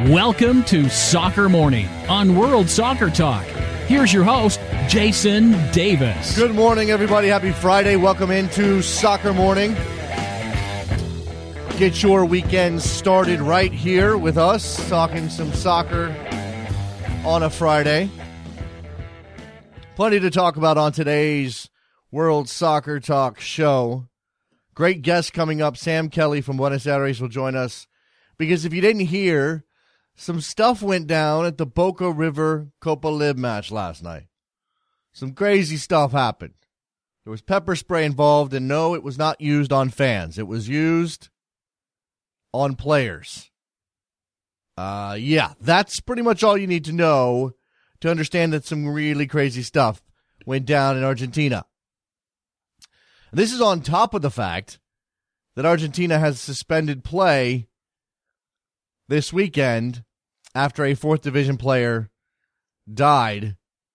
Welcome to Soccer Morning on World Soccer Talk. Here's your host, Jason Davis. Good morning, everybody. Happy Friday. Welcome into Soccer Morning. Get your weekend started right here with us, talking some soccer on a Friday. Plenty to talk about on today's World Soccer Talk show. Great guest coming up. Sam Kelly from Buenos Aires will join us because if you didn't hear, some stuff went down at the Boca River Copa Lib match last night. Some crazy stuff happened. There was pepper spray involved, and no, it was not used on fans. It was used on players. That's pretty much all you need to know to understand that some really crazy stuff went down in Argentina. This is on top of the fact that Argentina has suspended play this weekend after a fourth division player died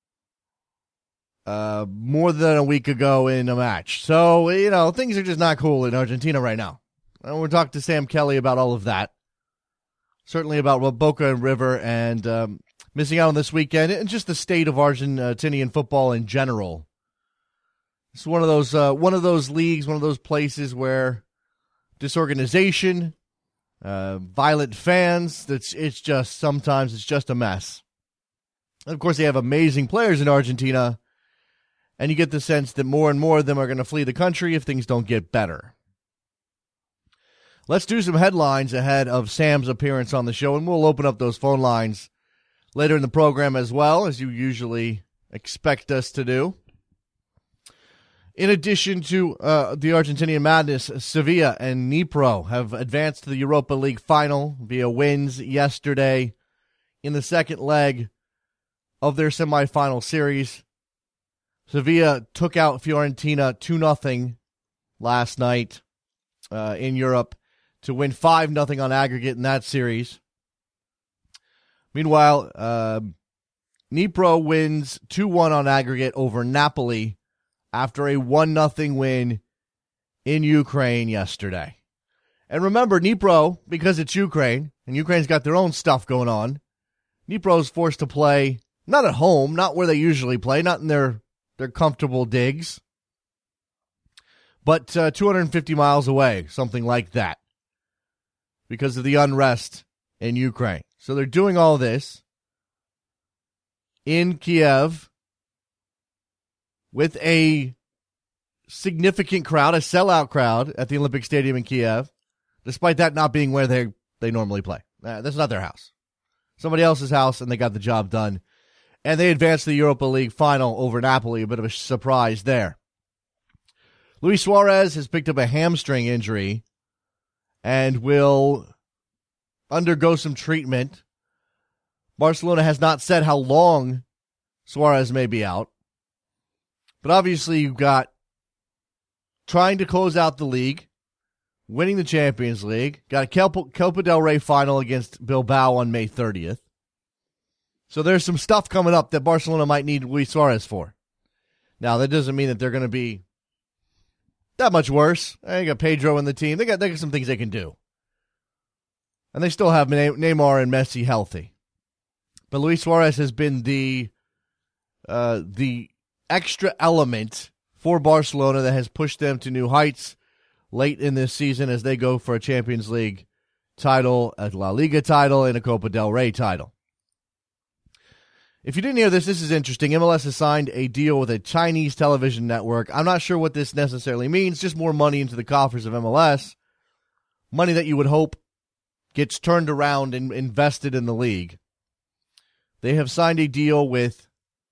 more than a week ago in a match. So, things are just not cool in Argentina right now. And we'll talk to Sam Kelly about all of that. Certainly about Boca and River and missing out on this weekend and just the state of Argentinian football in general. It's one of those leagues, one of those places where disorganization, violent fans, sometimes it's just a mess. And of course, they have amazing players in Argentina, and you get the sense that more and more of them are going to flee the country if things don't get better. Let's do some headlines ahead of Sam's appearance on the show, and we'll open up those phone lines later in the program as well, as you usually expect us to do. In addition to the Argentinian madness, Sevilla and Dnipro have advanced to the Europa League final via wins yesterday in the second leg of their semifinal series. Sevilla took out Fiorentina 2-0 last night in Europe to win 5-0 on aggregate in that series. Meanwhile, Dnipro wins 2-1 on aggregate over Napoli after a 1-0 win in Ukraine yesterday. And remember, Dnipro, because it's Ukraine, and Ukraine's got their own stuff going on, Dnipro's forced to play not at home, not where they usually play, not in their comfortable digs, but 250 miles away, something like that, because of the unrest in Ukraine. So they're doing all this in Kiev with a significant crowd, a sellout crowd at the Olympic Stadium in Kiev, despite that not being where they normally play. That's not their house. Somebody else's house, and they got the job done. And they advanced to the Europa League final over Napoli, a bit of a surprise there. Luis Suarez has picked up a hamstring injury and will undergo some treatment. Barcelona has not said how long Suarez may be out. But obviously you've got trying to close out the league, winning the Champions League, got a Copa del Rey final against Bilbao on May 30th. So there's some stuff coming up that Barcelona might need Luis Suarez for. Now, that doesn't mean that they're going to be that much worse. They got Pedro in the team. They got some things they can do. And they still have Neymar and Messi healthy. But Luis Suarez has been the extra element for Barcelona that has pushed them to new heights late in this season as they go for a Champions League title, a La Liga title, and a Copa del Rey title. If you didn't hear this is interesting. MLS has signed a deal with a Chinese television network. I'm not sure what this necessarily means, just more money into the coffers of MLS. Money that you would hope gets turned around and invested in the league. They have signed a deal with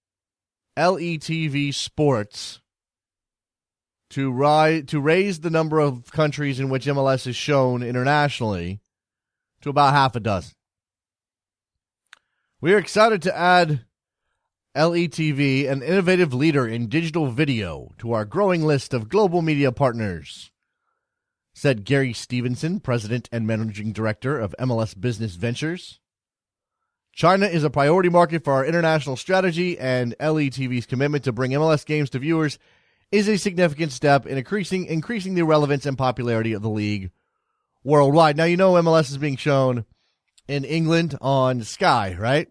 LETV Sports to raise the number of countries in which MLS is shown internationally to about half a dozen. We are excited to add LETV, an innovative leader in digital video, to our growing list of global media partners, said Gary Stevenson, president and managing director of MLS Business Ventures. China is a priority market for our international strategy, and LETV's commitment to bring MLS games to viewers is a significant step in increasing the relevance and popularity of the league worldwide. Now, you know MLS is being shown in England on Sky, right?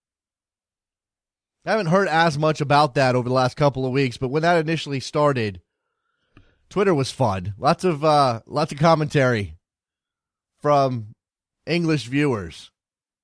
I haven't heard as much about that over the last couple of weeks, but when that initially started, Twitter was fun. Lots of commentary from English viewers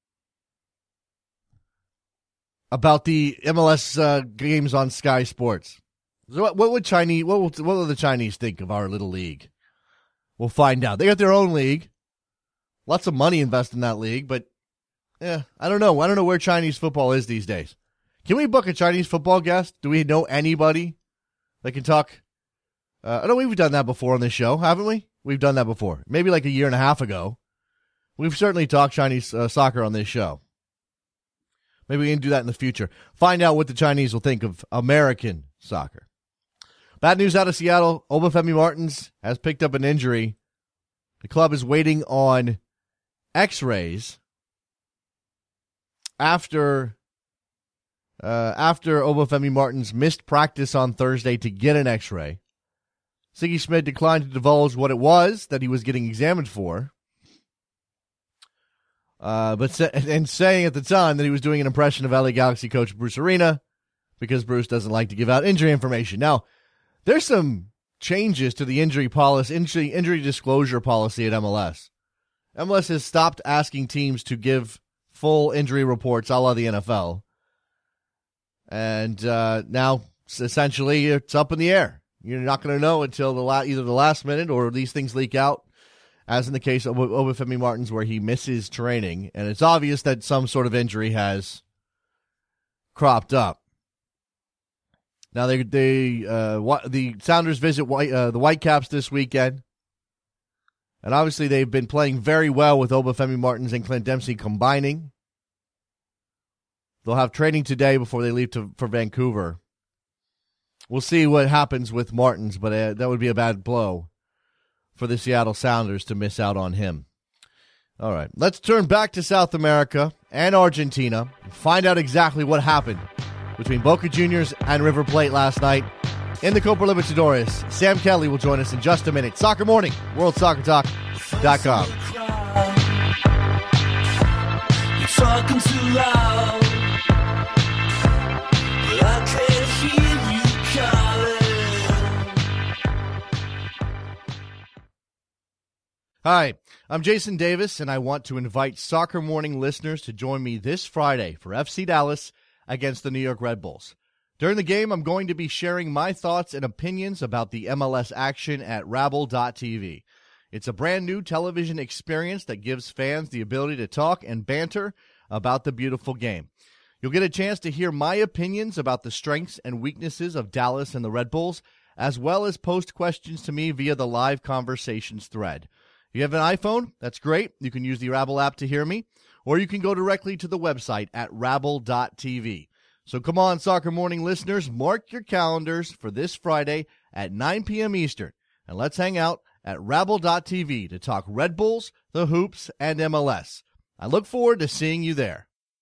about the MLS games on Sky Sports. So what will the Chinese think of our little league? We'll find out. They got their own league. Lots of money invested in that league, but I don't know. I don't know where Chinese football is these days. Can we book a Chinese football guest? Do we know anybody that can talk? I know we've done that before on this show, haven't we? We've done that before. Maybe like a year and a half ago. We've certainly talked Chinese soccer on this show. Maybe we can do that in the future. Find out what the Chinese will think of American soccer. Bad news out of Seattle. Obafemi Martins has picked up an injury. The club is waiting on X-rays after Obafemi Martins missed practice on Thursday to get an X-ray. Sigi Schmid declined to divulge what it was that he was getting examined for, but saying at the time that he was doing an impression of LA Galaxy coach Bruce Arena because Bruce doesn't like to give out injury information. Now, there's some changes to the injury disclosure policy at MLS. MLS has stopped asking teams to give full injury reports a la the NFL. And now, essentially, it's up in the air. You're not going to know until either the last minute or these things leak out, as in the case of Obafemi Martins, where he misses training. And it's obvious that some sort of injury has cropped up. Now, the Sounders visit the Whitecaps this weekend. And obviously, they've been playing very well with Obafemi Martins and Clint Dempsey combining. They'll have training today before they leave for Vancouver. We'll see what happens with Martins, but that would be a bad blow for the Seattle Sounders to miss out on him. All right, let's turn back to South America and Argentina and find out exactly what happened between Boca Juniors and River Plate last night in the Copa Libertadores. Sam Kelly will join us in just a minute. Soccer Morning, WorldSoccerTalk.com. You're talking too loud. I can't hear you calling. Hi, I'm Jason Davis, and I want to invite Soccer Morning listeners to join me this Friday for FC Dallas against the New York Red Bulls. During the game, I'm going to be sharing my thoughts and opinions about the MLS action at Rabble.tv. It's a brand new television experience that gives fans the ability to talk and banter about the beautiful game. You'll get a chance to hear my opinions about the strengths and weaknesses of Dallas and the Red Bulls, as well as post questions to me via the live conversations thread. If you have an iPhone, that's great. You can use the Rabble app to hear me, or you can go directly to the website at Rabble.tv. So come on, Soccer Morning listeners, mark your calendars for this Friday at 9 p.m. Eastern, and let's hang out at Rabble.tv to talk Red Bulls, the Hoops, and MLS. I look forward to seeing you there.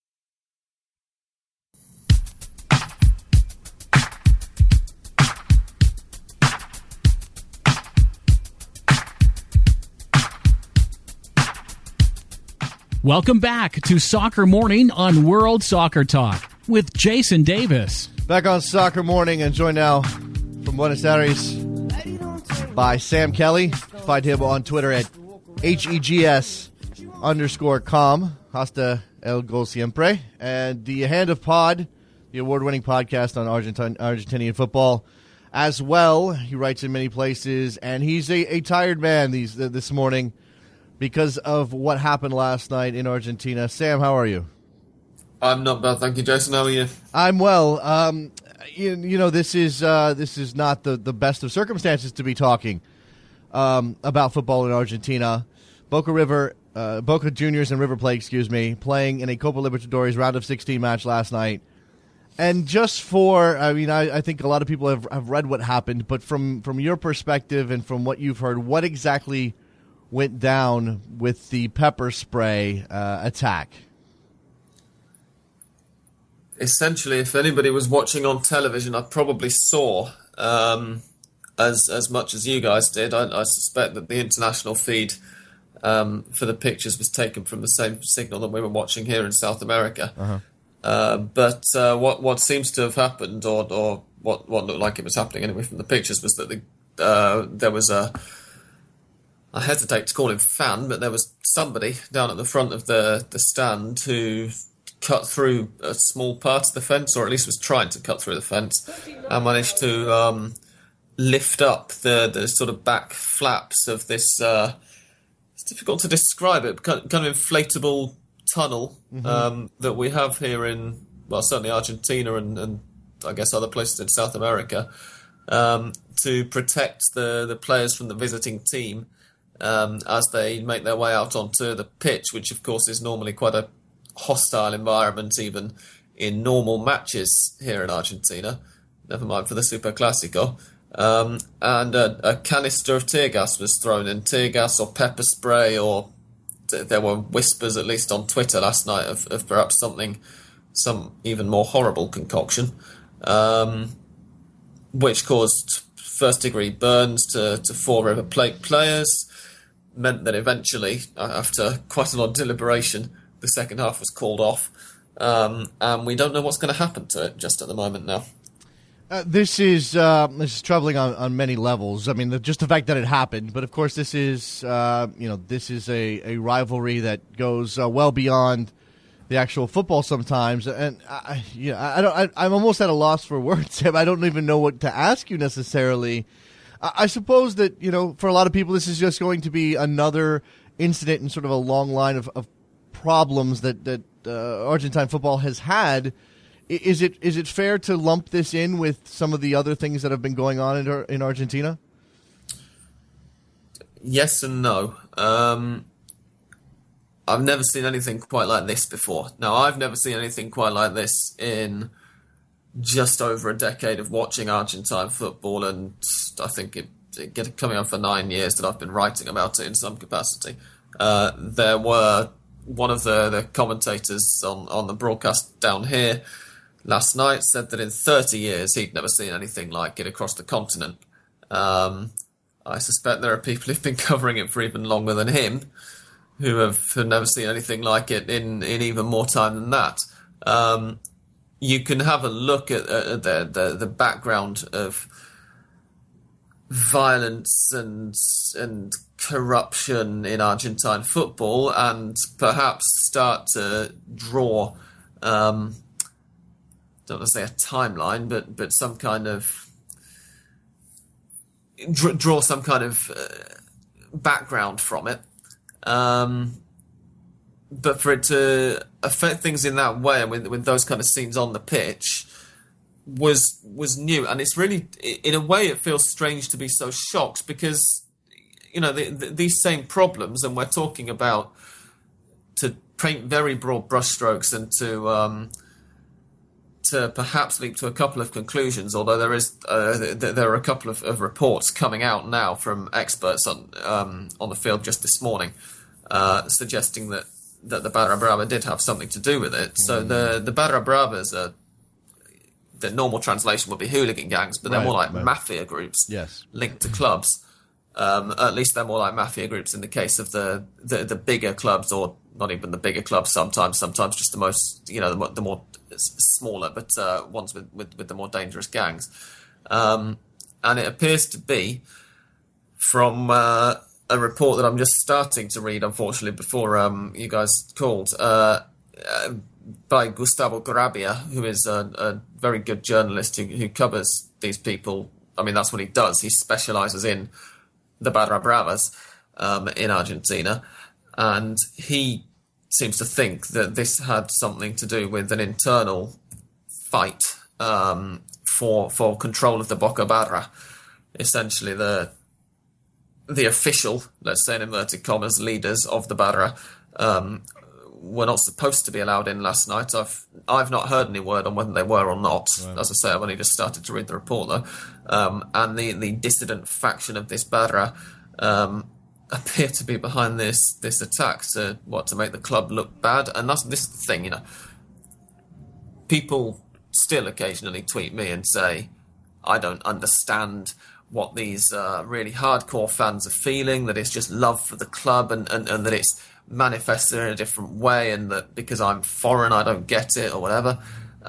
Welcome back to Soccer Morning on World Soccer Talk with Jason Davis. Back on Soccer Morning and joined now from Buenos Aires by Sam Kelly. Find him on Twitter at HEGS_com. Hasta el gol siempre. And the Hand of Pod, the award-winning podcast on Argentinian football as well. He writes in many places, and he's a tired man this morning because of what happened last night in Argentina. Sam, how are you? I'm not bad, thank you, Jason. How are you? I'm well. You know, this is not the best of circumstances to be talking about football in Argentina. Boca Juniors and River Plate, playing in a Copa Libertadores round of 16 match last night. And just I think a lot of people have read what happened, but from your perspective and from what you've heard, what exactly went down with the pepper spray attack? Essentially, if anybody was watching on television, I probably saw, as much as you guys did. I suspect that the international feed for the pictures was taken from the same signal that we were watching here in South America. But what seems to have happened, or what looked like it was happening anyway from the pictures, was that there was I hesitate to call him fan, but there was somebody down at the front of the stand who cut through a small part of the fence, or at least was trying to cut through the fence, and managed to lift up the sort of back flaps of this. It's difficult to describe it, kind of inflatable tunnel that we have here in, well, certainly Argentina and I guess other places in South America, to protect the players from the visiting team as they make their way out onto the pitch, which of course is normally quite a hostile environment even in normal matches here in Argentina, never mind for the Super Clásico. And a canister of tear gas was thrown in, tear gas or pepper spray, or there were whispers, at least on Twitter last night, of perhaps some even more horrible concoction, which caused first-degree burns to 4 River Plate players, meant that eventually, after quite a lot of deliberation, the second half was called off, and we don't know what's going to happen to it just at the moment now. This is troubling on many levels. I mean, just the fact that it happened, but of course, this is this is a rivalry that goes well beyond the actual football sometimes. And I'm almost at a loss for words, Tim. I don't even know what to ask you necessarily. I suppose that for a lot of people, this is just going to be another incident in sort of a long line of problems that Argentine football has had. Is it fair to lump this in with some of the other things that have been going on in Argentina? Yes and no. I've never seen anything quite like this before. Now, I've never seen anything quite like this in just over a decade of watching Argentine football, and I think it coming on for 9 years that I've been writing about it in some capacity. There were one of the commentators on the broadcast down here last night said that in 30 years he'd never seen anything like it across the continent. I suspect there are people who've been covering it for even longer than him who have never seen anything like it in even more time than that. You can have a look at the background of violence and corruption in Argentine football and perhaps start to draw, don't want to say a timeline, but some kind of draw some kind of background from it. But for it to affect things in that way, and with those kind of scenes on the pitch, was new. And it's really, in a way, it feels strange to be so shocked because, these same problems, and we're talking about, to paint very broad brushstrokes and to perhaps leap to a couple of conclusions, although there are a couple of reports coming out now from experts on the field just this morning, suggesting that the Barra Brava did have something to do with it. So the Barra Bravas are, the normal translation would be hooligan gangs, but they're more like mafia groups linked to clubs. At least they're more like mafia groups in the case of the bigger clubs, or not even the bigger clubs sometimes just the most, the more smaller, but ones with the more dangerous gangs. And it appears to be, from a report that I'm just starting to read, unfortunately, before you guys called, by Gustavo Garabia, who is a very good journalist who covers these people. I mean, that's what he does. He specialises in the Barra Bravas in Argentina, and he seems to think that this had something to do with an internal fight for control of the Boca Barra. Essentially, the official, let's say in inverted commas, leaders of the Barra were not supposed to be allowed in last night. I've not heard any word on whether they were or not. Right. As I say, I've only just started to read the report though. And the dissident faction of this Barra appear to be behind this attack to make the club look bad. And this is the thing, People still occasionally tweet me and say, I don't understand what these really hardcore fans are feeling, that it's just love for the club and that it's manifested in a different way, and that because I'm foreign I don't get it or whatever.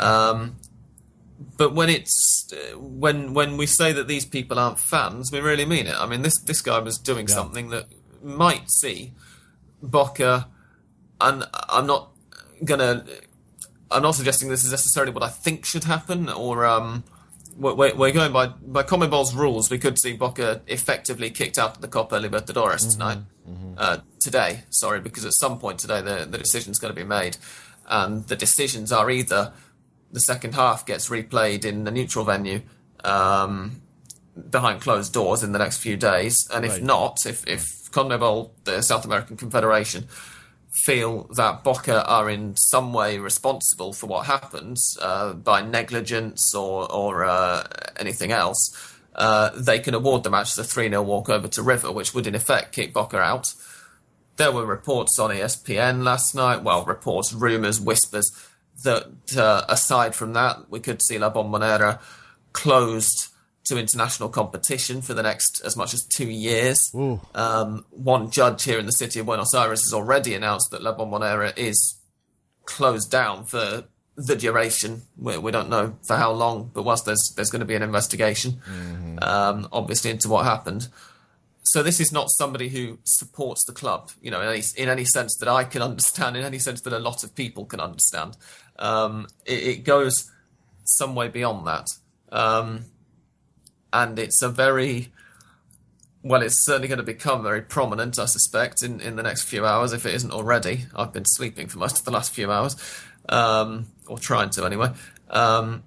But when we say that these people aren't fans, we really mean it. I mean, this guy was doing something that might see Boca, and I'm not suggesting this is necessarily what I think should happen, or we're going by CONMEBOL's rules. We could see Boca effectively kicked out of the Copa Libertadores tonight. Today, because at some point today the decision's going to be made, and the decisions are either the second half gets replayed in a neutral venue behind closed doors in the next few days, and if not, if CONMEBOL, the South American Confederation, feel that Boca are in some way responsible for what happens by negligence or anything else, they can award the match as a 3-0 walkover to River, which would in effect kick Boca out. There were reports on ESPN last night, reports, rumours, whispers, that aside from that, we could see La Bombonera closed to international competition for the next as much as 2 years. One judge here in the city of Buenos Aires has already announced that La Bombonera is closed down for the duration. We don't know for how long, but whilst there's going to be an investigation, obviously, into what happened. So this is not somebody who supports the club, in any sense that I can understand, in any sense that a lot of people can understand. It goes some way beyond that. And it's it's certainly going to become very prominent, I suspect, in the next few hours, if it isn't already. I've been sleeping for most of the last few hours, or trying to anyway. And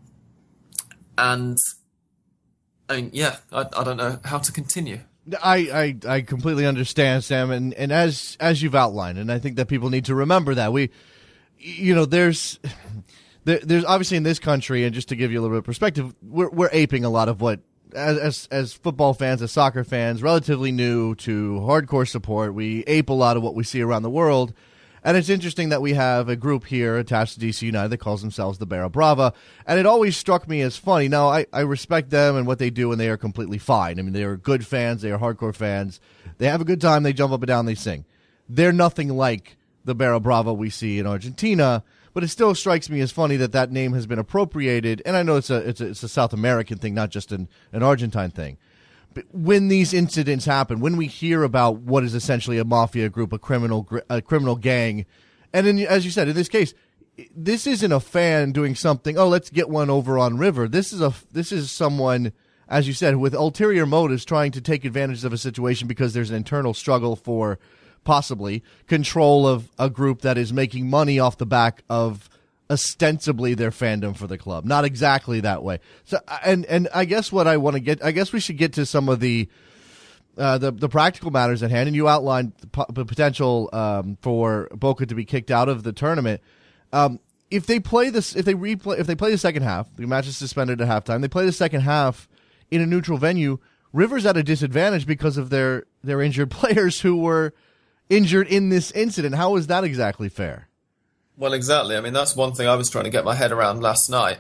I mean, I don't know how to continue. I completely understand, Sam, and as you've outlined, and I think that people need to remember that there's obviously in this country, and just to give you a little bit of perspective, we're aping a lot of what as football fans, as soccer fans, relatively new to hardcore support. We ape a lot of what we see around the world. And it's interesting that we have a group here attached to DC United that calls themselves the Barra Brava. And it always struck me as funny. Now, I respect them and what they do, and they are completely fine. I mean, they are good fans. They are hardcore fans. They have a good time. They jump up and down. They sing. They're nothing like the Barra Brava we see in Argentina, but it still strikes me as funny that name has been appropriated. And I know it's a South American thing, not just an Argentine thing. But when these incidents happen, when we hear about what is essentially a mafia group, a criminal gang, and as you said, in this case, this isn't a fan doing something, let's get one over on River. This is someone, as you said, with ulterior motives trying to take advantage of a situation because there's an internal struggle for possibly control of a group that is making money off the back of ostensibly their fandom for the club. Not exactly that way. So, and I guess what I want to get, I guess we should get to some of the practical matters at hand. And you outlined the potential for Boca to be kicked out of the tournament. If they play the second half, the match is suspended at halftime. They play the second half in a neutral venue. River's at a disadvantage because of their injured players who were injured in this incident. How is that exactly fair? Well, exactly. I mean, that's one thing I was trying to get my head around last night,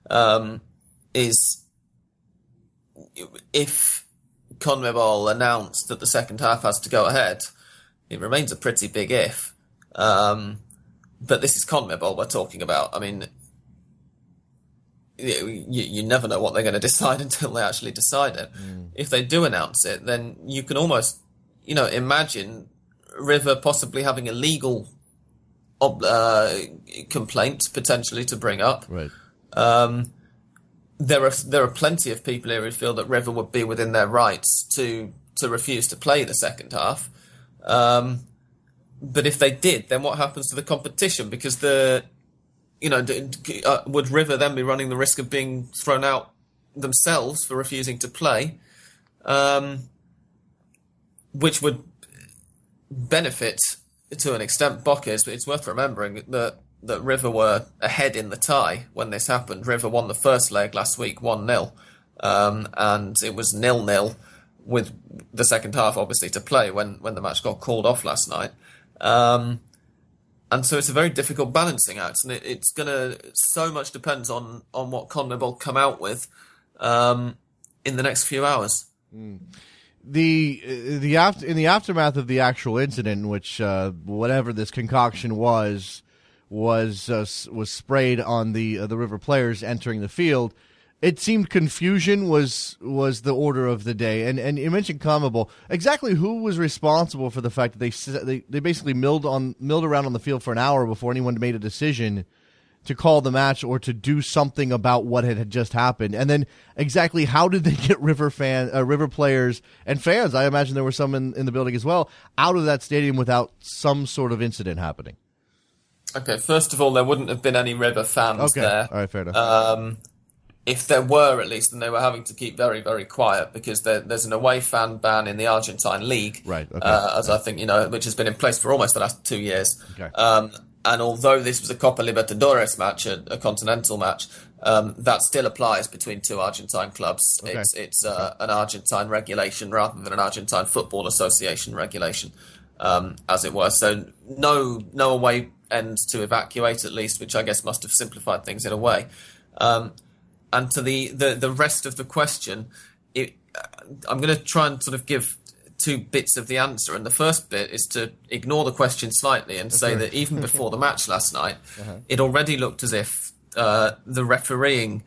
is if CONMEBOL announced that the second half has to go ahead, it remains a pretty big if. But this is CONMEBOL we're talking about. I mean, you never know what they're going to decide until they actually decide it. If they do announce it, then you can almost, imagine River possibly having a legal complaint potentially to bring up. Right. There are plenty of people here who feel that River would be within their rights to refuse to play the second half. But if they did, then what happens to the competition? Because would River then be running the risk of being thrown out themselves for refusing to play? Which would benefit to an extent Boca. It's worth remembering that River were ahead in the tie when this happened. River won the first leg last week 1-0, and it was 0-0 with the second half obviously to play when the match got called off last night. And so it's a very difficult balancing act, and it's gonna, so much depends on what CONMEBOL come out with in the next few hours. In the aftermath of the actual incident, in which whatever this concoction was sprayed on the River players entering the field, it seemed confusion was the order of the day. And you mentioned CONMEBOL. Exactly who was responsible for the fact that they basically milled around on the field for an hour before anyone made a decision to call the match or to do something about what had just happened? And then exactly how did they get River players and fans, I imagine there were some in the building as well, out of that stadium without some sort of incident happening? Okay, first of all, there wouldn't have been any River fans there. All right, fair enough. If there were, at least, then they were having to keep very, very quiet because there's an away fan ban in the Argentine league, right? Okay. As I think you know, which has been in place for almost the last 2 years. Okay. And although this was a Copa Libertadores match, a continental match, that still applies between two Argentine clubs. Okay. It's an Argentine regulation rather than an Argentine Football Association regulation, as it were. So no away end to evacuate, at least, which I guess must have simplified things in a way. And to the rest of the question, I'm going to try and sort of give two bits of the answer. And the first bit is to ignore the question slightly and say that even before the match last night, it already looked as if the refereeing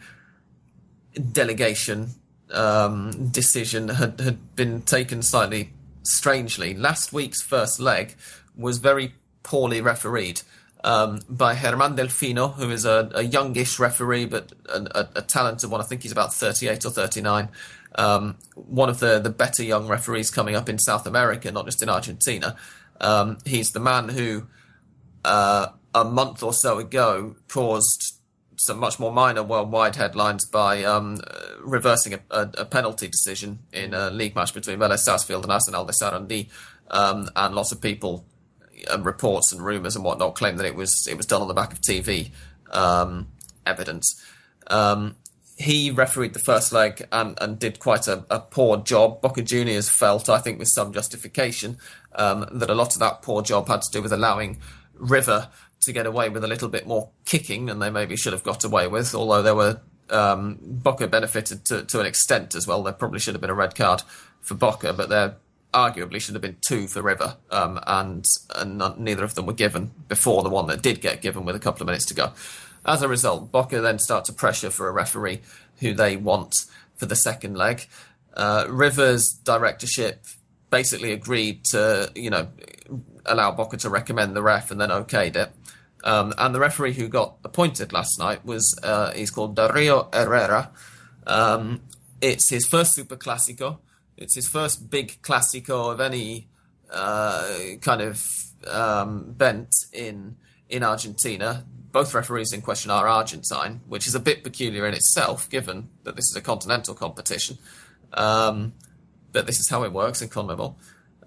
delegation decision had been taken slightly strangely. Last week's first leg was very poorly refereed. By Germán Delfino, who is a youngish referee, but a talented one. I think he's about 38 or 39. One of the better young referees coming up in South America, not just in Argentina. He's the man who, a month or so ago, caused some much more minor worldwide headlines by reversing a penalty decision in a league match between Vélez Sarsfield and Arsenal de Sarandí, and lots of people, reports and rumours and whatnot, claim that it was done on the back of TV evidence. He refereed the first leg and did quite a poor job. Boca Juniors felt, I think with some justification, that a lot of that poor job had to do with allowing River to get away with a little bit more kicking than they maybe should have got away with, although there were Boca benefited to an extent as well. There probably should have been a red card for Boca, but there arguably should have been 2 for River, and neither of them were given before the one that did get given with a couple of minutes to go. As a result, Boca then start to pressure for a referee who they want for the second leg. River's directorship basically agreed to, allow Boca to recommend the ref and then okayed it. And the referee who got appointed last night was, he's called Darío Herrera. It's his first Super Clásico. It's his first big Clásico of any kind of bent in Argentina. Both referees in question are Argentine, which is a bit peculiar in itself, given that this is a continental competition. But this is how it works in CONMEBOL.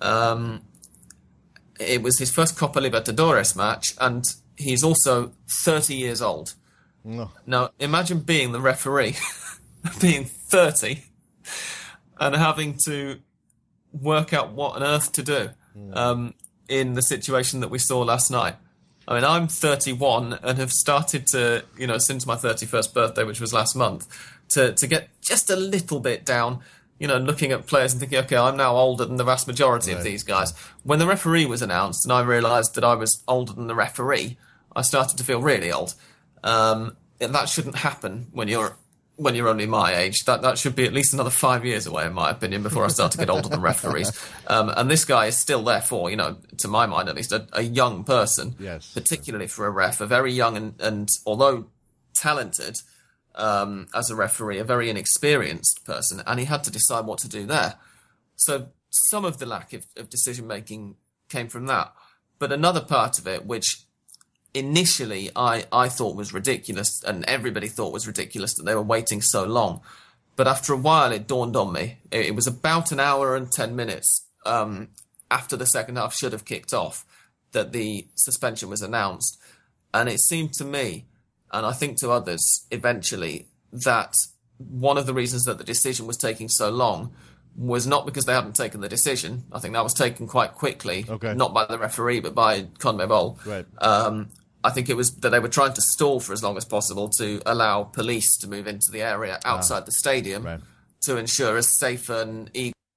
It was his first Copa Libertadores match, and he's also 30 years old. No. Now, imagine being the referee, being 30, and having to work out what on earth to do in the situation that we saw last night. I mean, I'm 31 and have started to, since my 31st birthday, which was last month, to get just a little bit down, looking at players and thinking, okay, I'm now older than the vast majority of these guys. When the referee was announced and I realised that I was older than the referee, I started to feel really old. And that shouldn't happen when you're only my age. That should be at least another 5 years away, in my opinion, before I start to get older than referees. And this guy is still therefore, to my mind at least, a young person, yes, particularly for a ref, a very young and although talented as a referee, a very inexperienced person, and he had to decide what to do there. So some of the lack of decision-making came from that. But another part of it, which initially I thought was ridiculous, and everybody thought was ridiculous, that they were waiting so long. But after a while, it dawned on me. It was about an hour and 10 minutes after the second half should have kicked off that the suspension was announced. And it seemed to me, and I think to others eventually, that one of the reasons that the decision was taking so long was not because they hadn't taken the decision. I think that was taken quite quickly, not by the referee, but by CONMEBOL. Right. I think it was that they were trying to stall for as long as possible to allow police to move into the area outside the stadium, right, to ensure as safe an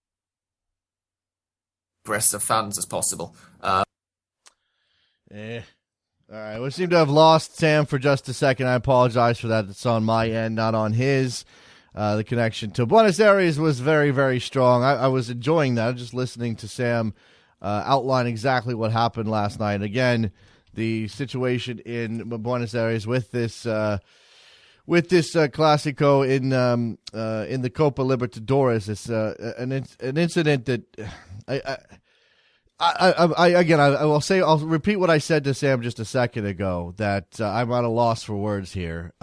egress of fans as possible. All right, we seem to have lost Sam for just a second. I apologize for that. It's on my end, not on his. The connection to Buenos Aires was very, very strong. I was enjoying that, just listening to Sam outline exactly what happened last night. Again, the situation in Buenos Aires with this Clásico in the Copa Libertadores. It's an incident that I'll repeat what I said to Sam just a second ago, that I'm at a loss for words here.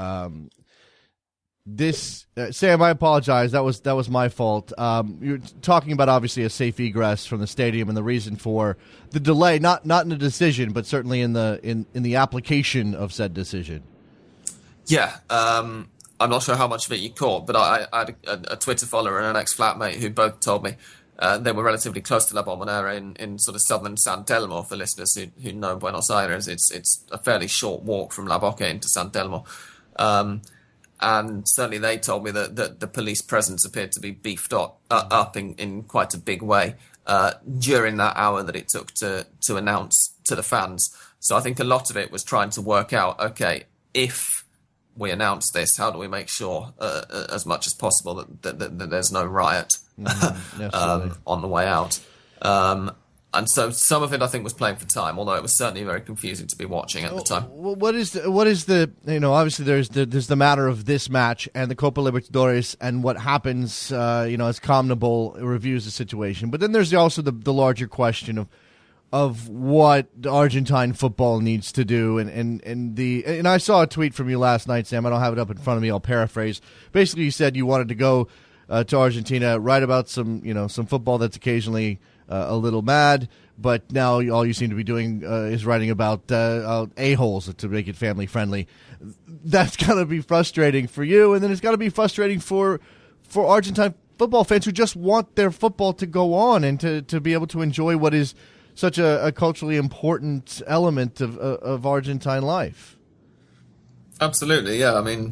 Sam, I apologize. That was my fault. You're talking about obviously a safe egress from the stadium and the reason for the delay, not in the decision, but certainly in the application of said decision. Yeah, I'm not sure how much of it you caught, but I had a Twitter follower and an ex-flatmate who both told me they were relatively close to La Bombonera in sort of southern San Telmo. For listeners who know Buenos Aires, it's a fairly short walk from La Boca into San Telmo. And certainly they told me that the police presence appeared to be beefed up in quite a big way during that hour that it took to announce to the fans. So I think a lot of it was trying to work out, okay, if we announce this, how do we make sure as much as possible that there's no riot on the way out? And so some of it, I think, was playing for time, although it was certainly very confusing to be watching at the time. What is the obviously there's the matter of this match and the Copa Libertadores and what happens, as CONMEBOL reviews the situation. But then there's also the larger question of what Argentine football needs to do. And I saw a tweet from you last night, Sam. I don't have it up in front of me. I'll paraphrase. Basically, you said you wanted to go to Argentina, write about some football that's occasionally a little mad, but now all you seem to be doing is writing about a-holes to make it family friendly. That's got to be frustrating for you, and then it's got to be frustrating for Argentine football fans who just want their football to go on and to be able to enjoy what is such a culturally important element of Argentine life. Absolutely, yeah. I mean,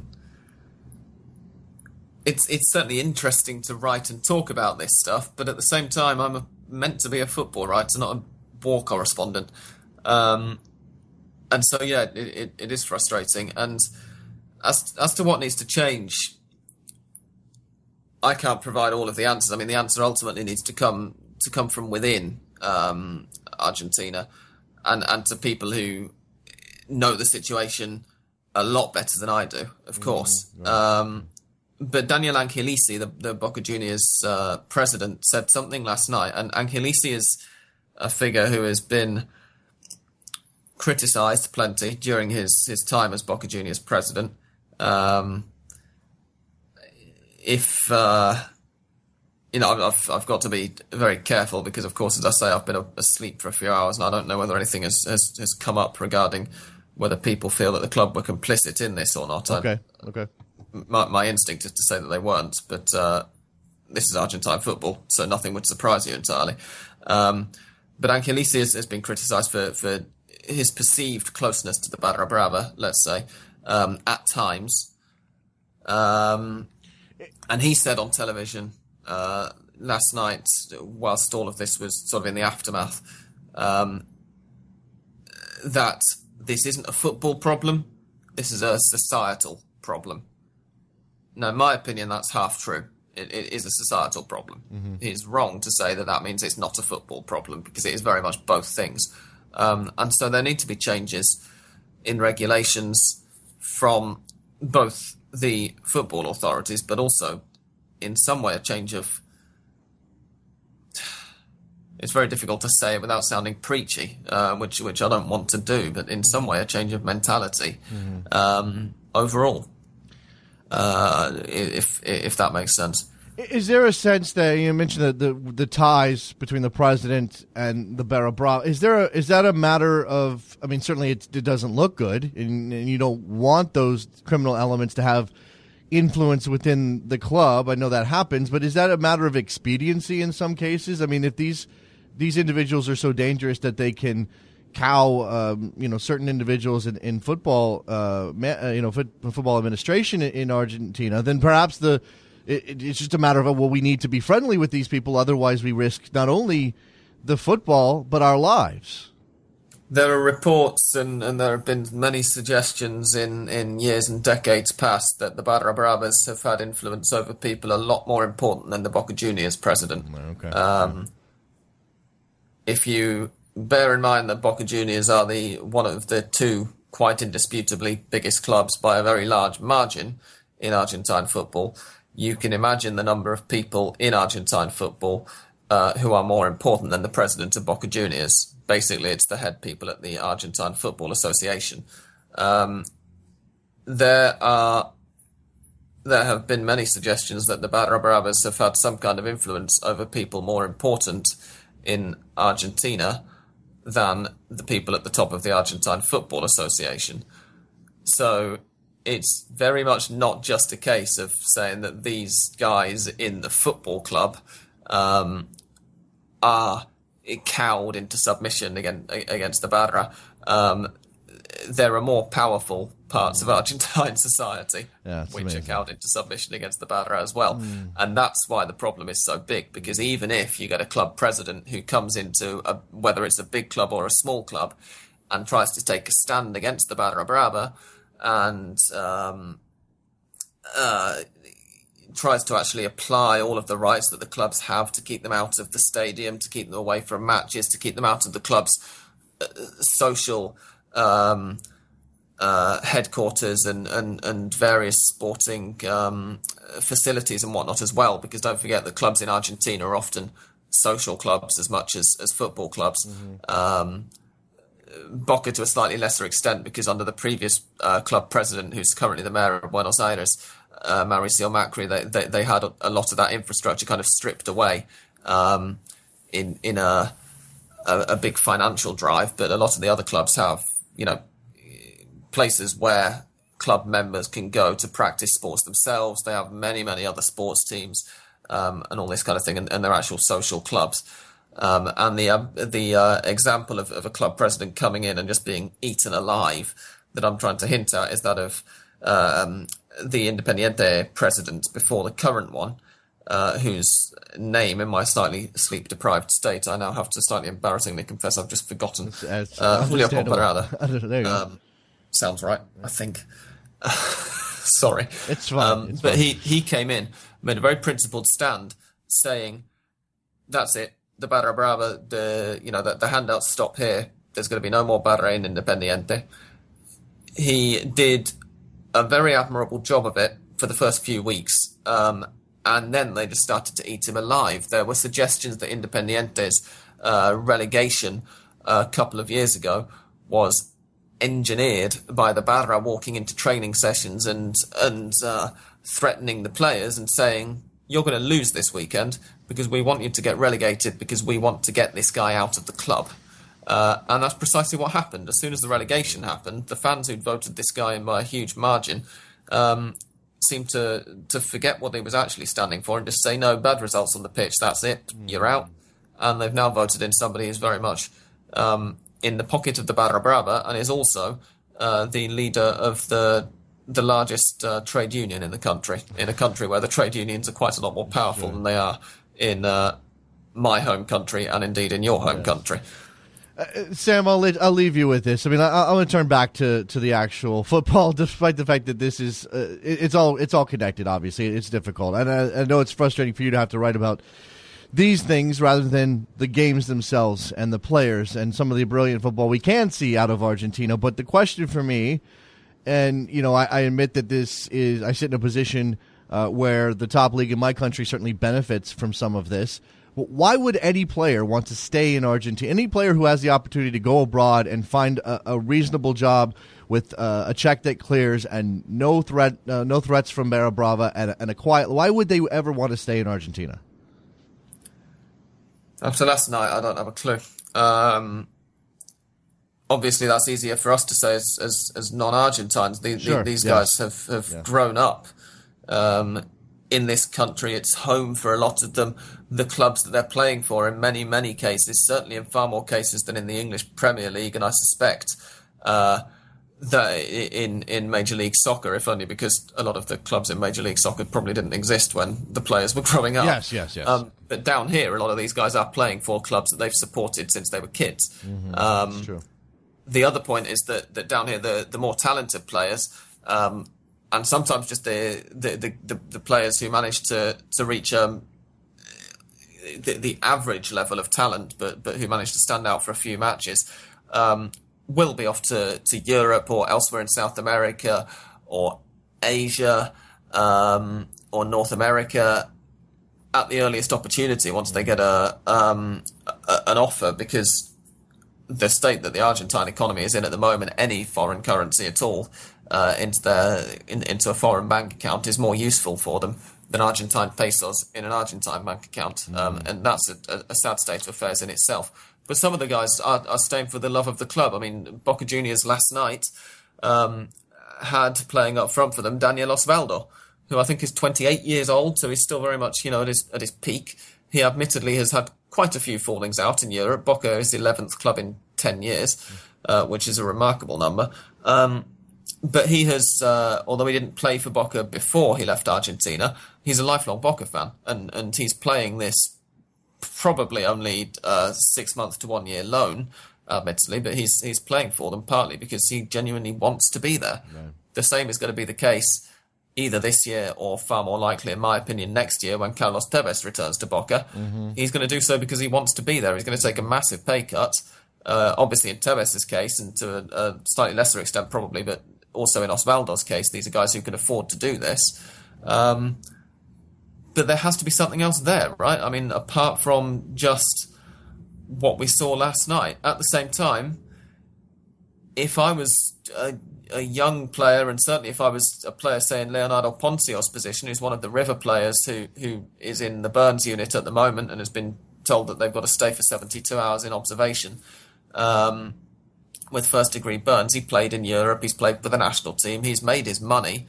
it's certainly interesting to write and talk about this stuff, but at the same time, I'm meant to be a football writer, not a war correspondent. And so, yeah, it is frustrating. And as to what needs to change, I can't provide all of the answers. I mean, the answer ultimately needs to come from within Argentina and to people who know the situation a lot better than I do, of course. Right. But Daniel Angelici, the Boca Juniors president, said something last night, and Angelici is a figure who has been criticised plenty during his time as Boca Juniors president. I've got to be very careful because, of course, as I say, I've been asleep for a few hours, and I don't know whether anything has come up regarding whether people feel that the club were complicit in this or not. Okay. My instinct is to say that they weren't, but this is Argentine football, so nothing would surprise you entirely. But Angelici has been criticised for his perceived closeness to the Barra Brava, let's say, at times. And he said on television last night, whilst all of this was sort of in the aftermath, that this isn't a football problem, this is a societal problem. Now, in my opinion, that's half true. It is a societal problem. Mm-hmm. He's wrong to say that means it's not a football problem, because it is very much both things. And so there need to be changes in regulations from both the football authorities, but also in some way a change of... It's very difficult to say without sounding preachy, which I don't want to do, but in some way a change of mentality overall. If that makes sense. Is there a sense that you mentioned the ties between the president and the Barra Brava? Is that a matter of? I mean, certainly it doesn't look good, and you don't want those criminal elements to have influence within the club. I know that happens, but is that a matter of expediency in some cases? I mean, if these individuals are so dangerous that they can cow, certain individuals in football, football administration in Argentina, then perhaps the it's just a matter of, well, we need to be friendly with these people, otherwise we risk not only the football but our lives. There are reports, and there have been many suggestions in years and decades past that the Barra Bravas have had influence over people a lot more important than the Boca Juniors president. Okay. If you bear in mind that Boca Juniors are one of the two quite indisputably biggest clubs by a very large margin in Argentine football, you can imagine the number of people in Argentine football who are more important than the president of Boca Juniors. Basically, it's the head people at the Argentine Football Association. There have been many suggestions that the Barra Bravas have had some kind of influence over people more important in Argentina than the people at the top of the Argentine Football Association. So it's very much not just a case of saying that these guys in the football club are cowed into submission against the Barra. There are more powerful parts of Argentine society which are cowed into submission against the Barra as well. And that's why the problem is so big, because even if you get a club president who comes into, whether it's a big club or a small club, and tries to take a stand against the Barra Brava and tries to actually apply all of the rights that the clubs have to keep them out of the stadium, to keep them away from matches, to keep them out of the club's social headquarters and various sporting facilities and whatnot as well, because don't forget that clubs in Argentina are often social clubs as much as football clubs. Boca to a slightly lesser extent, because under the previous club president, who's currently the mayor of Buenos Aires, Mauricio Macri, they had a lot of that infrastructure kind of stripped away in a big financial drive. But a lot of the other clubs have, places where club members can go to practice sports themselves. They have many, many other sports teams and all this kind of thing, and they're actual social clubs. And the example of a club president coming in and just being eaten alive that I'm trying to hint at is that of the Independiente president before the current one, whose name, in my slightly sleep-deprived state, I now have to slightly embarrassingly confess I've just forgotten. Julio Comparada. Sounds right, I think. Sorry. It's fine. But he came in, made a very principled stand, saying, that's it. The Barra Brava, the handouts stop here. There's going to be no more Barra in Independiente. He did a very admirable job of it for the first few weeks, and then they just started to eat him alive. There were suggestions that Independiente's relegation a couple of years ago was engineered by the Barra walking into training sessions and threatening the players and saying, you're going to lose this weekend because we want you to get relegated because we want to get this guy out of the club. And that's precisely what happened. As soon as the relegation happened, the fans who'd voted this guy in by a huge margin seemed to forget what he was actually standing for and just say, no, bad results on the pitch, that's it, you're out. And they've now voted in somebody who's very much in the pocket of the Barra Brava and is also the leader of the largest trade union in the country, in a country where the trade unions are quite a lot more powerful than they are in my home country and indeed in your home country. Sam, I'll leave you with this. I mean, I want to turn back to the actual football, despite the fact that this is it's all connected. Obviously, it's difficult, and I know it's frustrating for you to have to write about these things rather than the games themselves and the players and some of the brilliant football we can see out of Argentina. But the question for me, and I admit that I sit in a position where the top league in my country certainly benefits from some of this. Why would any player want to stay in Argentina? Any player who has the opportunity to go abroad and find a reasonable job with a check that clears and no threats from Barra Brava and a quiet. Why would they ever want to stay in Argentina? After last night, I don't have a clue. Obviously, that's easier for us to say as non-Argentines. These guys have grown up in this country. It's home for a lot of them. The clubs that they're playing for, in many, many cases, certainly in far more cases than in the English Premier League, and I suspect that in Major League Soccer, if only because a lot of the clubs in Major League Soccer probably didn't exist when the players were growing up. Yes. But down here, a lot of these guys are playing for clubs that they've supported since they were kids. That's true. The other point is that down here, the more talented players, and sometimes just the players who manage to reach the average level of talent, but who manage to stand out for a few matches, will be off to Europe or elsewhere in South America or Asia or North America at the earliest opportunity once they get an offer, because the state that the Argentine economy is in at the moment, any foreign currency at all into a foreign bank account is more useful for them than Argentine pesos in an Argentine bank account. And that's a sad state of affairs in itself. But some of the guys are staying for the love of the club. I mean, Boca Juniors last night had playing up front for them Daniel Osvaldo, who I think is 28 years old, so he's still very much, at his peak. He admittedly has had quite a few fallings out in Europe. Boca is the 11th club in 10 years, which is a remarkable number. But he has, although he didn't play for Boca before he left Argentina, he's a lifelong Boca fan, and he's playing this probably only 6 month to 1 year loan, admittedly, but he's playing for them partly because he genuinely wants to be there. Right. The same is going to be the case either this year or far more likely, in my opinion, next year when Carlos Tevez returns to Boca. He's going to do so because he wants to be there. He's going to take a massive pay cut, obviously in Tevez's case, and to a slightly lesser extent probably, but also in Osvaldo's case, these are guys who can afford to do this. But there has to be something else there, right? I mean, apart from just what we saw last night. At the same time, if I was a young player, and certainly if I was a player, say, in Leonardo Poncios' position, who's one of the River players who is in the Burns unit at the moment and has been told that they've got to stay for 72 hours in observation with first-degree burns. He played in Europe. He's played for the national team. He's made his money.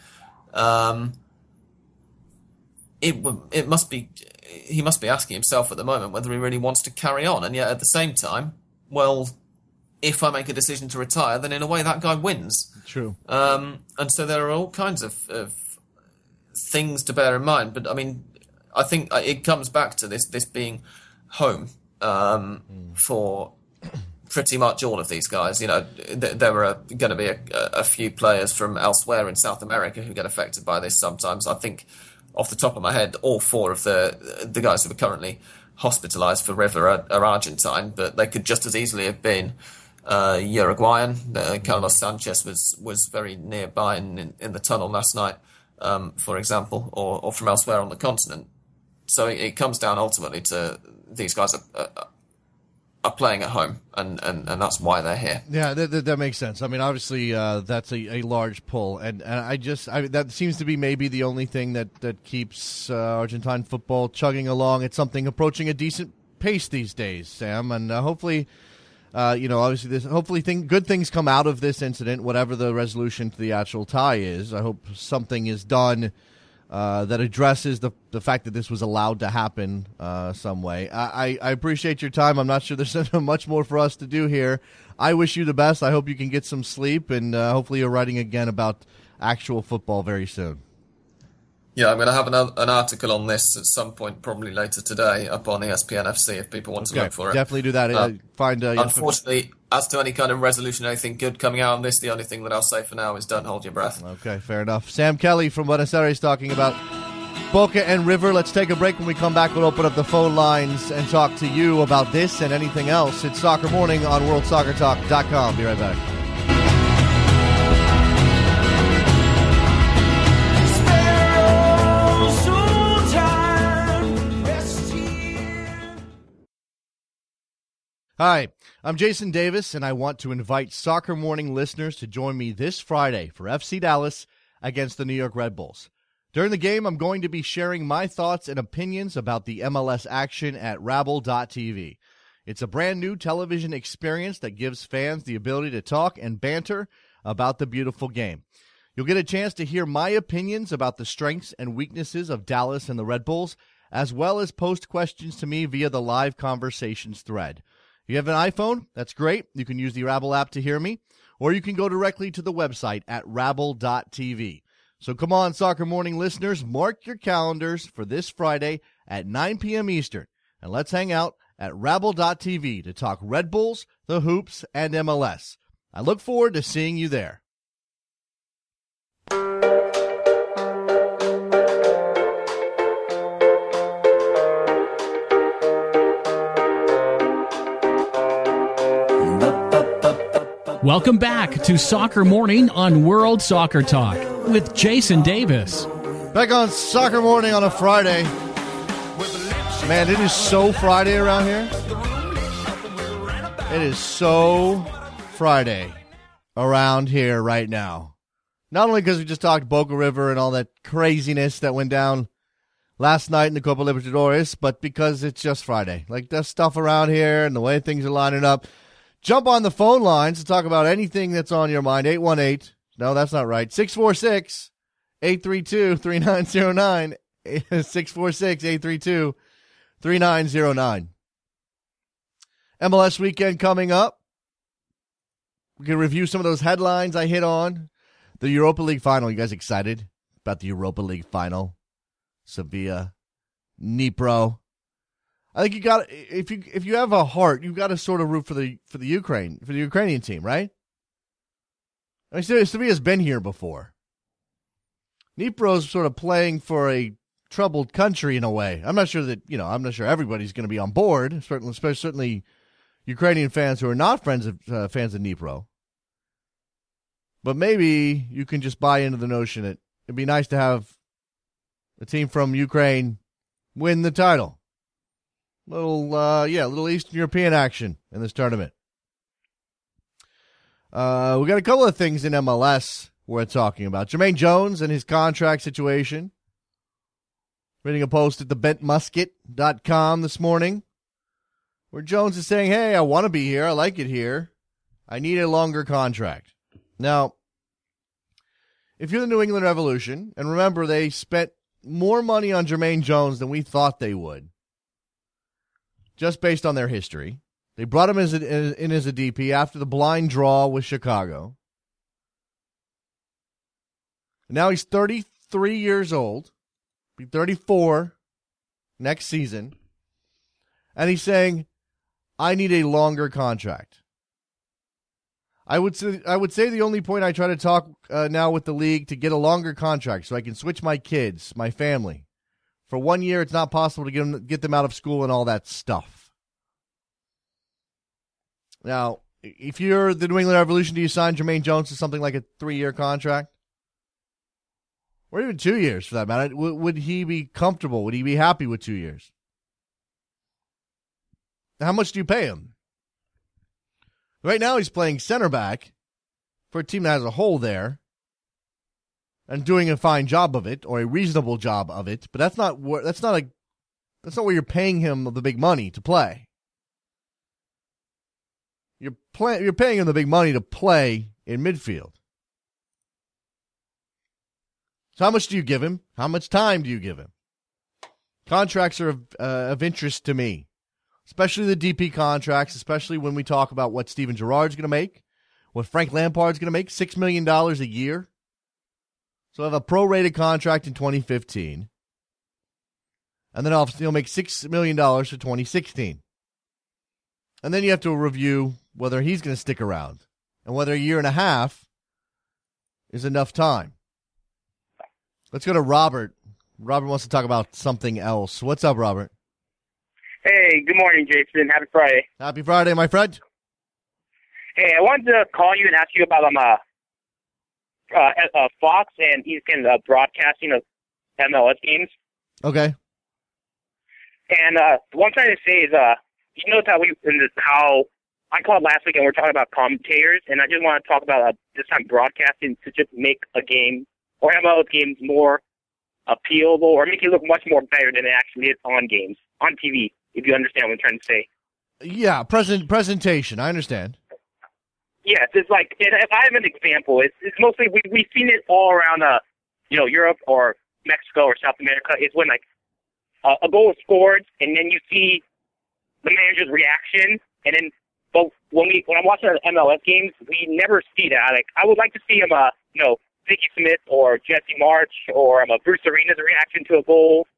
It must be, he must be asking himself at the moment whether he really wants to carry on. And yet at the same time, well, if I make a decision to retire, then in a way that guy wins. True. And so there are all kinds of things to bear in mind. But I mean, I think it comes back to this being home for pretty much all of these guys. There are going to be a few players from elsewhere in South America who get affected by this sometimes. I think, off the top of my head, all four of the guys who are currently hospitalised for River are Argentine, but they could just as easily have been Uruguayan. Carlos Sanchez was very nearby in the tunnel last night, for example, or from elsewhere on the continent. So it comes down ultimately to these guys are playing at home, and that's why they're here. Yeah, that makes sense. I mean, obviously, that's a large pull, and that seems to be maybe the only thing that keeps Argentine football chugging along. It's something approaching a decent pace these days, Sam, and hopefully, obviously, good things come out of this incident, whatever the resolution to the actual tie is. I hope something is done that addresses the fact that this was allowed to happen some way. I appreciate your time. I'm not sure there's much more for us to do here. I wish you the best. I hope you can get some sleep, and hopefully you're writing again about actual football very soon. Yeah, I'm going to have an article on this at some point, probably later today, up on ESPN FC if people want to look for it. Definitely do that. Unfortunately, as to any kind of resolution, anything good coming out on this, the only thing that I'll say for now is don't hold your breath. Okay, fair enough. Sam Kelly from Buenos Aires talking about Boca and River. Let's take a break. When we come back, we'll open up the phone lines and talk to you about this and anything else. It's Soccer Morning on WorldSoccerTalk.com. Be right back. Hi, I'm Jason Davis, and I want to invite Soccer Morning listeners to join me this Friday for FC Dallas against the New York Red Bulls. During the game, I'm going to be sharing my thoughts and opinions about the MLS action at Rabble.tv. It's a brand new television experience that gives fans the ability to talk and banter about the beautiful game. You'll get a chance to hear my opinions about the strengths and weaknesses of Dallas and the Red Bulls, as well as post questions to me via the live conversations thread. If you have an iPhone, that's great. You can use the Rabble app to hear me, or you can go directly to the website at rabble.tv. So come on, Soccer Morning listeners, mark your calendars for this Friday at 9 p.m. Eastern, and let's hang out at rabble.tv to talk Red Bulls, the Hoops, and MLS. I look forward to seeing you there. Welcome back to Soccer Morning on World Soccer Talk with Jason Davis. Back on Soccer Morning on a Friday. Man, it is so Friday around here. It is so Friday around here right now. Not only because we just talked Boca River and all that craziness that went down last night in the Copa Libertadores, but because it's just Friday. Like, the stuff around here and the way things are lining up. Jump on the phone lines to talk about anything that's on your mind. 818. No, that's not right. 646-832-3909. 646-832-3909. MLS weekend coming up. We can review some of those headlines I hit on. The Europa League final. You guys excited about the Europa League final? Sevilla, Dnipro. I think you got, if you have a heart, you've got to sort of root for the Ukrainian team, right? I mean, Sevilla's been here before. Dnipro's sort of playing for a troubled country in a way. I'm not sure everybody's going to be on board. Certainly Ukrainian fans who are not fans of Dnipro. But maybe you can just buy into the notion that it'd be nice to have a team from Ukraine win the title. Little Eastern European action in this tournament. We got a couple of things in MLS we're talking about. Jermaine Jones and his contract situation. Reading a post at thebentmusket.com this morning where Jones is saying, hey, I want to be here. I like it here. I need a longer contract. Now, if you're the New England Revolution, and remember they spent more money on Jermaine Jones than we thought they would, just based on their history. They brought him in as a DP after the blind draw with Chicago. Now he's 33 years old. Be 34 next season. And he's saying, I need a longer contract. I would say the only point I try to talk now with the league to get a longer contract so I can switch my kids, my family. For 1 year, it's not possible to get them out of school and all that stuff. Now, if you're the New England Revolution, do you sign Jermaine Jones to something like a 3-year contract? Or even 2 years, for that matter? Would he be comfortable? Would he be happy with 2 years? How much do you pay him? Right now, he's playing center back for a team that has a hole there and doing a fine job of it, or a reasonable job of it. But that's not where you're paying him the big money to play. You're paying him the big money to play in midfield. So how much do you give him? How much time do you give him? Contracts are of interest to me, especially the DP contracts, especially when we talk about what Steven Gerrard's going to make, what Frank Lampard's going to make, $6 million a year. So I have a prorated contract in 2015. And then he'll make $6 million for 2016. And then you have to review whether he's going to stick around and whether a year and a half is enough time. Let's go to Robert. Robert wants to talk about something else. What's up, Robert? Hey, good morning, Jason. Happy Friday. Happy Friday, my friend. Hey, I wanted to call you and ask you about Fox and ESPN broadcasting of MLS games. Okay. And what I'm trying to say is, you know how I called last week and we're talking about commentators, and I just want to talk about this time broadcasting to just make a game or MLS games more appealable or make it look much more better than it actually is on games, on TV, if you understand what I'm trying to say. Yeah, presentation. I understand. Yes, it's like, if I have an example, it's mostly, we've seen it all around, Europe or Mexico or South America. It's when, like, a goal is scored, and then you see the manager's reaction, And then, but when I'm watching the MLS games, we never see that. Like, I would like to see Vicky Smith or Jesse March or Bruce Arena's reaction to a goal.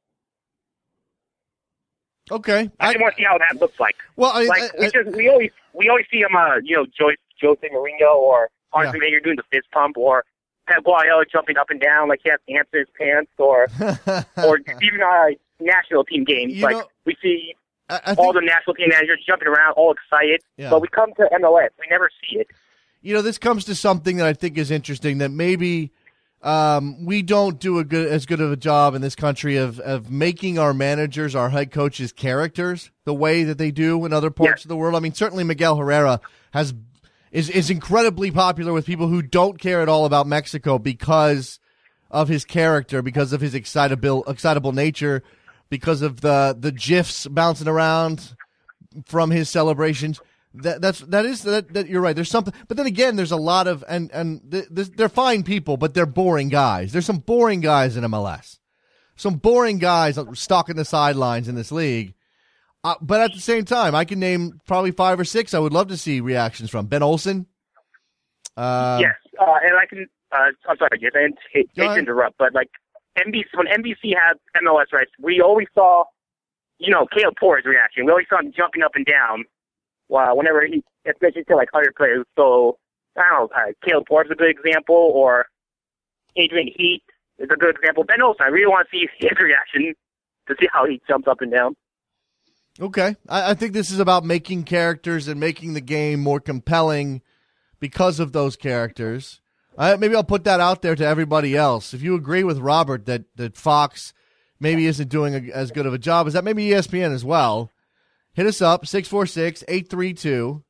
Okay. I just want to see how that looks like. Well, we always see him, Jose Mourinho or Arsene Wenger doing the fist pump, or Pep Guardiola jumping up and down like he has to answer his pants, or even our national team games. We see all the national team managers jumping around, all excited. Yeah. But we come to MLS, we never see it. This comes to something that I think is interesting, that maybe we don't do as good of a job in this country of making our managers, our head coaches, characters the way that they do in other parts of the world. I mean, certainly Miguel Herrera is incredibly popular with people who don't care at all about Mexico because of his character, because of his excitable nature, because of the GIFs bouncing around from his celebrations. That you're right. There's something, but then again, there's a lot of they're fine people, but they're boring guys. There's some boring guys in MLS, some boring guys stalking the sidelines in this league. But at the same time, I can name probably 5 or 6 I would love to see reactions from. Ben Olsen. Yes, and I can. I'm sorry, I didn't hate to interrupt, but like NBC, when NBC had MLS rights, we always saw, Caleb Porter's reaction. We always saw him jumping up and down. Whenever he, especially to like other players. So I don't know, Caleb Porter's a good example, or Adrian Heath is a good example. Ben Olsen, I really want to see his reaction to see how he jumps up and down. Okay. I think this is about making characters and making the game more compelling because of those characters. Maybe I'll put that out there to everybody else. If you agree with Robert that Fox maybe isn't doing as good of a job as that, maybe ESPN as well, hit us up, 646-832-3909,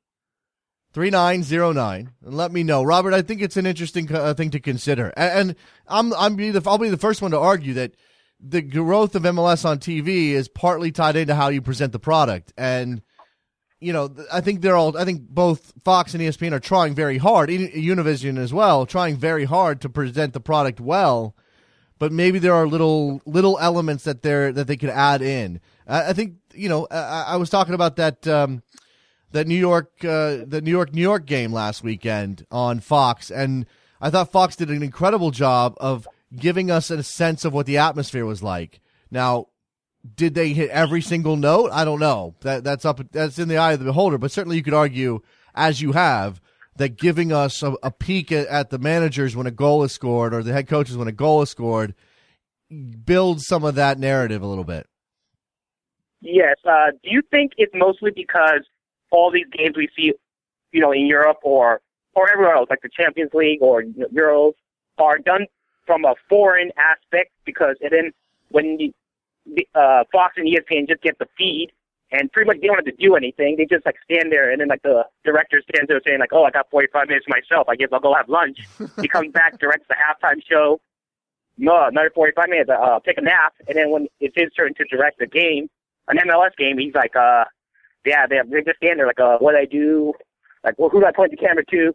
and let me know. Robert, I think it's an interesting thing to consider. And I'll be the first one to argue that the growth of MLS on TV is partly tied into how you present the product. And, I think both Fox and ESPN are trying very hard, Univision as well, trying very hard to present the product well, but maybe there are little elements that they could add in. I think, I was talking about that New York game last weekend on Fox, and I thought Fox did an incredible job of giving us a sense of what the atmosphere was like. Now, did they hit every single note? I don't know. That's in the eye of the beholder, but certainly you could argue, as you have, that giving us a peek at the managers when a goal is scored, or the head coaches when a goal is scored, builds some of that narrative a little bit. Yes. Do you think it's mostly because all these games we see, in Europe or everywhere else, like the Champions League or Euros, are done from a foreign aspect? Because then when Fox and ESPN just get the feed, and pretty much they don't have to do anything. They just stand there, and then the director stands there saying "Oh, I got 45 minutes myself. I guess I'll go have lunch." He comes back, directs the halftime show. No, another 45 minutes. Take a nap, and then when it's his turn to direct the game, an MLS game, he's like, they just stand there what do I do? Who do I point the camera to?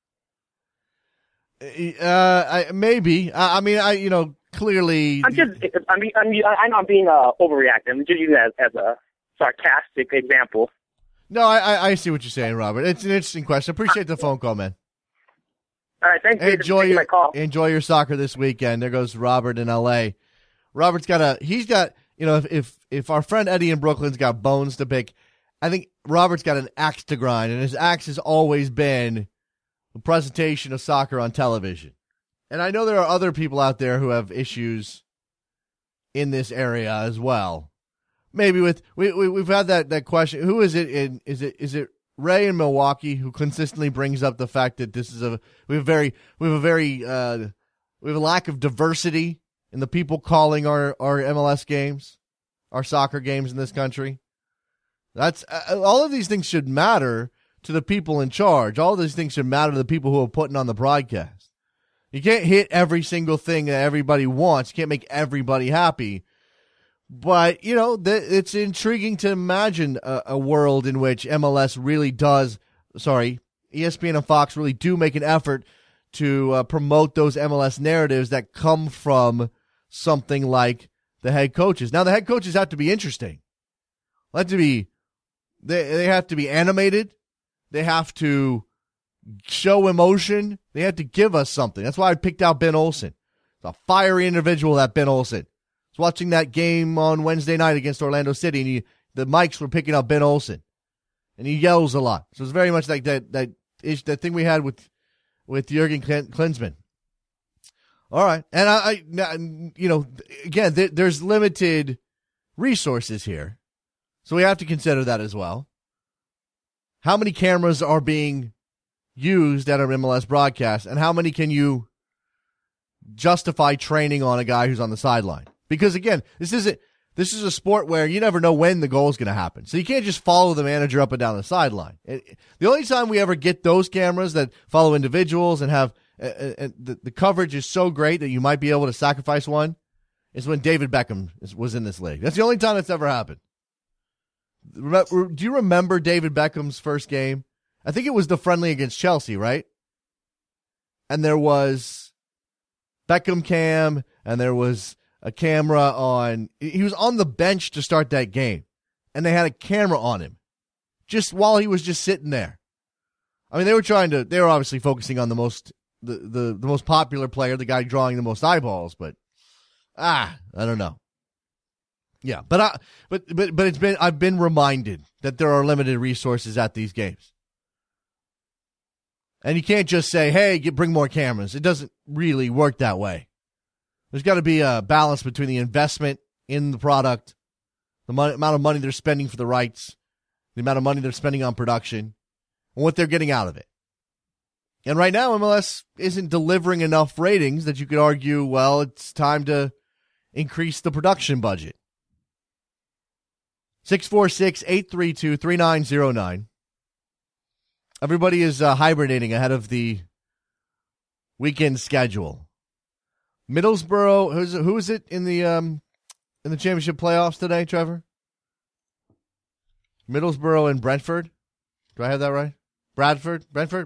Maybe. Clearly. I know I'm being overreactive. I'm just using that as a sarcastic example. No, I see what you're saying, Robert. It's an interesting question. Appreciate the phone call, man. All right, thanks. Enjoy your soccer this weekend. There goes Robert in L.A. Robert's got if our friend Eddie in Brooklyn's got bones to pick, I think Robert's got an axe to grind, and his axe has always been the presentation of soccer on television. And I know there are other people out there who have issues in this area as well. Maybe we've had that question. Who is it? Is it Ray in Milwaukee who consistently brings up the fact that this is we have a lack of diversity in the people calling our MLS games, our soccer games in this country. That's all of these things should matter to the people in charge. All of these things should matter to the people who are putting on the broadcast. You can't hit every single thing that everybody wants. You can't make everybody happy. But, it's intriguing to imagine a world in which ESPN and Fox really do make an effort to promote those MLS narratives that come from something like the head coaches. Now, the head coaches have to be interesting. They have to be They have to be animated. They have to show emotion. They have to give us something. That's why I picked out Ben Olsen. It's a fiery individual, that Ben Olsen. I was watching that game on Wednesday night against Orlando City, and the mics were picking up Ben Olsen, and he yells a lot. So it's very much like that thing we had with Jurgen Klinsmann. All right, and I again, there's limited resources here, so we have to consider that as well. How many cameras are being used at an MLS broadcast, and how many can you justify training on a guy who's on the sideline? Because again, this is a sport where you never know when the goal is going to happen, so you can't just follow the manager up and down the sideline. The only time we ever get those cameras that follow individuals and have the coverage is so great that you might be able to sacrifice one is when David Beckham was in this league. That's the only time that's ever happened. Do you remember David Beckham's first game? I think it was the friendly against Chelsea, right? And there was Beckham cam, and there was a camera on. He was on the bench to start that game, and they had a camera on him just while he was just sitting there. I mean, they were obviously focusing on the most popular player, the guy drawing the most eyeballs, but I don't know. Yeah, but I've been reminded that there are limited resources at these games. And you can't just say, hey, bring more cameras. It doesn't really work that way. There's got to be a balance between the investment in the product, the amount of money they're spending for the rights, the amount of money they're spending on production, and what they're getting out of it. And right now, MLS isn't delivering enough ratings that you could argue, well, it's time to increase the production budget. 646-832-3909. Everybody is hibernating ahead of the weekend schedule. Middlesbrough, who is it in the championship playoffs today, Trevor? Middlesbrough and Brentford. Do I have that right? Brentford,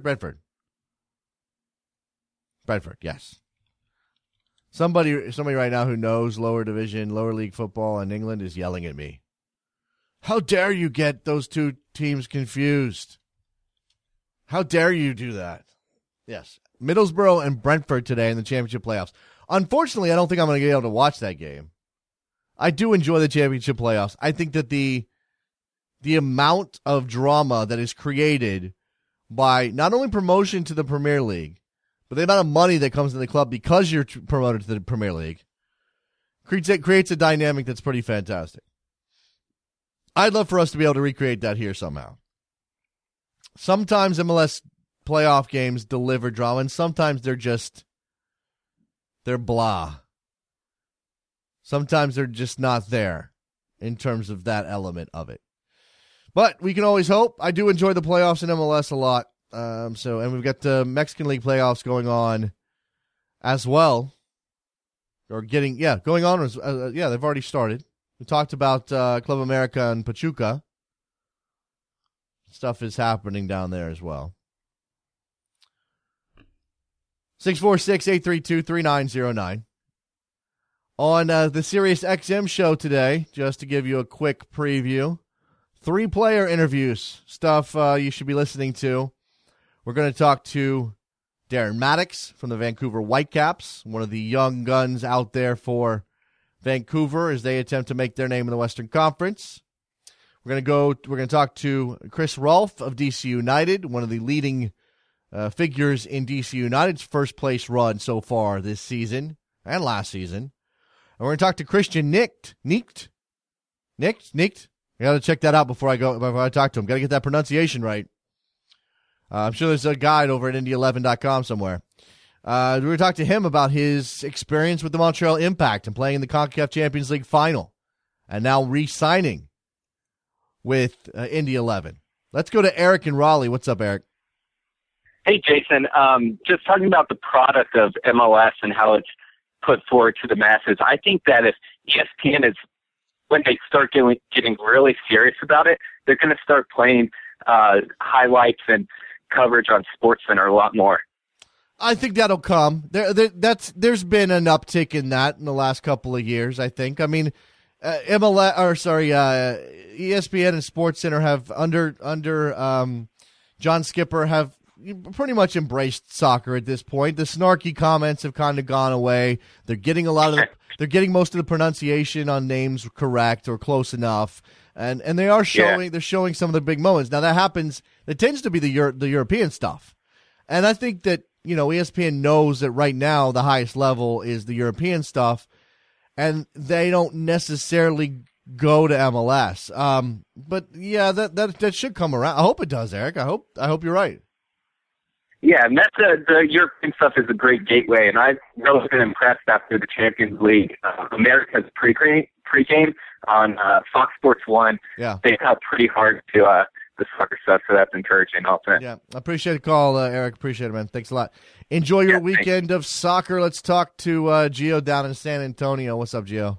yes. Somebody right now who knows lower league football in England is yelling at me. How dare you get those two teams confused? How dare you do that? Yes. Middlesbrough and Brentford today in the championship playoffs. Unfortunately, I don't think I'm going to be able to watch that game. I do enjoy the championship playoffs. I think that the amount of drama that is created by not only promotion to the Premier League, but the amount of money that comes in the club because you're promoted to the Premier League creates a dynamic that's pretty fantastic. I'd love for us to be able to recreate that here somehow. Sometimes MLS playoff games deliver drama, and sometimes they're blah. Sometimes they're just not there in terms of that element of it. But we can always hope. I do enjoy the playoffs in MLS a lot. And we've got the Mexican League playoffs going on as well. Going on. They've already started. We talked about Club America and Pachuca. Stuff is happening down there as well. 646-832-3909. On the Sirius XM show today, just to give you a quick preview, 3-player interviews, stuff you should be listening to. We're going to talk to Darren Mattocks from the Vancouver Whitecaps, one of the young guns out there for Vancouver as they attempt to make their name in the Western Conference. We're going to talk to Chris Rolfe of DC United, one of the leading figures in DC United's first place run so far this season and last season. And we're going to talk to Christian Nicht. I got to check that out before I talk to him. Got to get that pronunciation right. I'm sure there's a guide over at Indy11.com somewhere. We're going to talk to him about his experience with the Montreal Impact and playing in the CONCACAF Champions League final and now re-signing with Indy 11. Let's go to Eric in Raleigh. What's up, Eric? Hey, Jason. Just talking about the product of MLS and how it's put forward to the masses. I think that if ESPN is, when they start getting really serious about it, they're going to start playing highlights and coverage on SportsCenter a lot more. I think that'll come. There's been an uptick in that in the last couple of years, I think. I mean, MLS, or sorry, ESPN and SportsCenter have under John Skipper have pretty much embraced soccer at this point. The snarky comments have kind of gone away. They're getting they're getting most of the pronunciation on names correct or close enough, and they are showing they're showing some of the big moments. Now that happens. It tends to be the European stuff, and I think that ESPN knows that right now the highest level is the European stuff, and they don't necessarily go to MLS. But yeah, that should come around. I hope it does, Eric. I hope you're right. Yeah, and that's the European stuff is a great gateway, and I've really been impressed after the Champions League. America's pregame on Fox Sports 1. Yeah. They got pretty hard to the soccer stuff, so that's encouraging also. Yeah, I appreciate the call, Eric. Appreciate it, man. Thanks a lot. Enjoy your weekend of soccer. Let's talk to Gio down in San Antonio. What's up, Gio?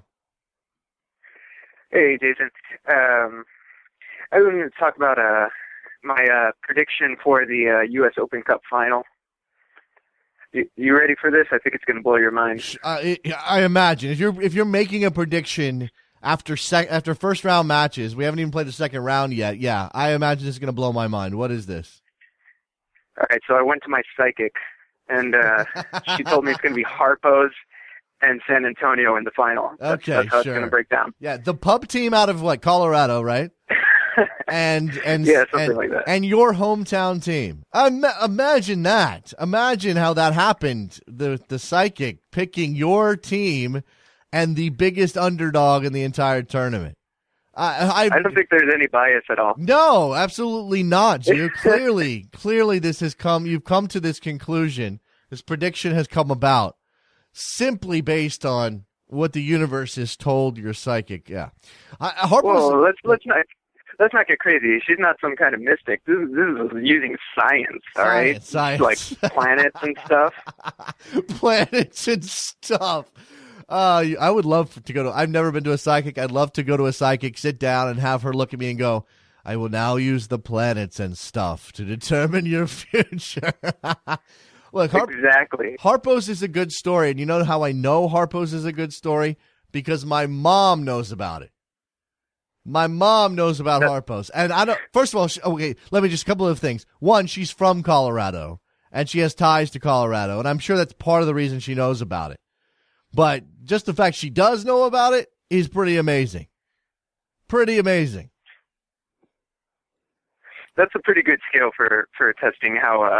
Hey, Jason. I wanted to talk about my prediction for the U.S. Open Cup final. You ready for this? I think it's going to blow your mind. I imagine if you're making a prediction after first round matches, we haven't even played the second round yet. Yeah, I imagine it's going to blow my mind. What is this? All right, so I went to my psychic, and she told me it's going to be Harpo's and San Antonio in the final. That's how it's going to break down. Yeah, the pub team out of what, Colorado, right? and yeah, something like that. And your hometown team. Imagine that. Imagine how that happened. The psychic picking your team and the biggest underdog in the entire tournament. I don't think there's any bias at all. No, absolutely not. You clearly this has come. You've come to this conclusion. This prediction has come about simply based on what the universe has told your psychic. Yeah. Well, let's not get crazy. She's not some kind of mystic. This is using science, all right? Science. Like planets and stuff. Planets and stuff. I would love to go to. I've never been to a psychic. I'd love to go to a psychic, sit down, and have her look at me and go, "I will now use the planets and stuff to determine your future." Look, exactly. Harpo's is a good story, and you know how I know Harpo's is a good story? Because my mom knows about it. My mom knows about Harpo's. And I don't, first of all, okay, let me just, a couple of things. One, she's from Colorado, and she has ties to Colorado, and I'm sure that's part of the reason she knows about it. But just the fact she does know about it is pretty amazing. Pretty amazing. That's a pretty good scale for testing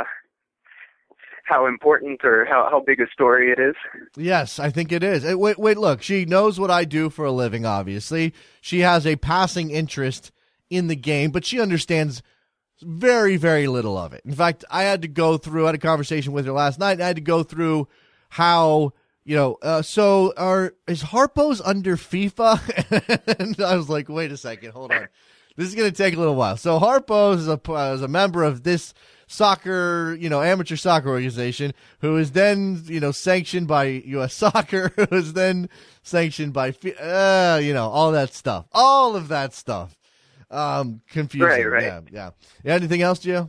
how important or how big a story it is. Yes, I think it is. Wait, look, she knows what I do for a living, obviously. She has a passing interest in the game, but she understands very, very little of it. In fact, I had a conversation with her last night, and I had to go through how, is Harpo's under FIFA? And I was like, wait a second, hold on. This is going to take a little while. So Harpo is a member of this soccer, amateur soccer organization who is then, sanctioned by U.S. Soccer, who is then sanctioned by, all that stuff. All of that stuff. Confusing. Right. Yeah. Anything else, Gio?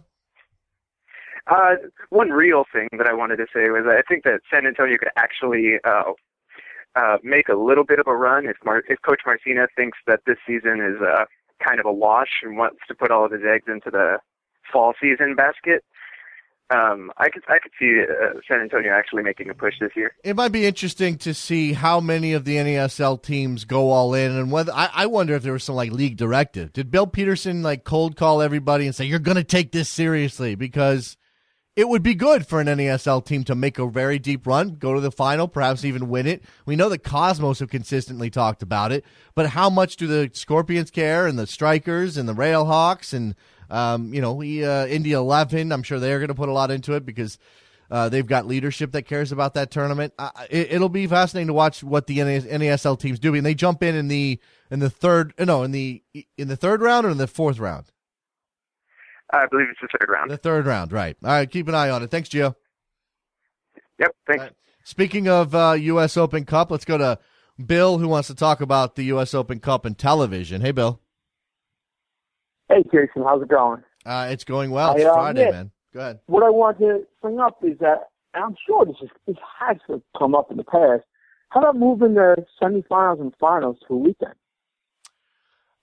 One real thing that I wanted to say was I think that San Antonio could actually make a little bit of a run if Coach Marcinez thinks that this season is kind of a wash and wants to put all of his eggs into the fall season basket. I could see San Antonio actually making a push this year. It might be interesting to see how many of the NASL teams go all in, and whether I wonder if there was some league directive. Did Bill Peterson cold call everybody and say you're going to take this seriously? Because it would be good for an NASL team to make a very deep run, go to the final, perhaps even win it. We know the Cosmos have consistently talked about it, but how much do the Scorpions care, and the Strikers and the Railhawks and India 11? I'm sure they're going to put a lot into it because they've got leadership that cares about that tournament. It'll be fascinating to watch what the NASL teams do, and they jump in the third round or in the fourth round. I believe it's the third round. The third round, right. All right, keep an eye on it. Thanks, Gio. Yep, thanks. Right. Speaking of U.S. Open Cup, let's go to Bill, who wants to talk about the U.S. Open Cup and television. Hey, Bill. Hey, Jason, how's it going? It's going well. It's Friday, man. Go ahead. What I want to bring up is that, and I'm sure this has to come up in the past, how about moving the semifinals and finals to a weekend?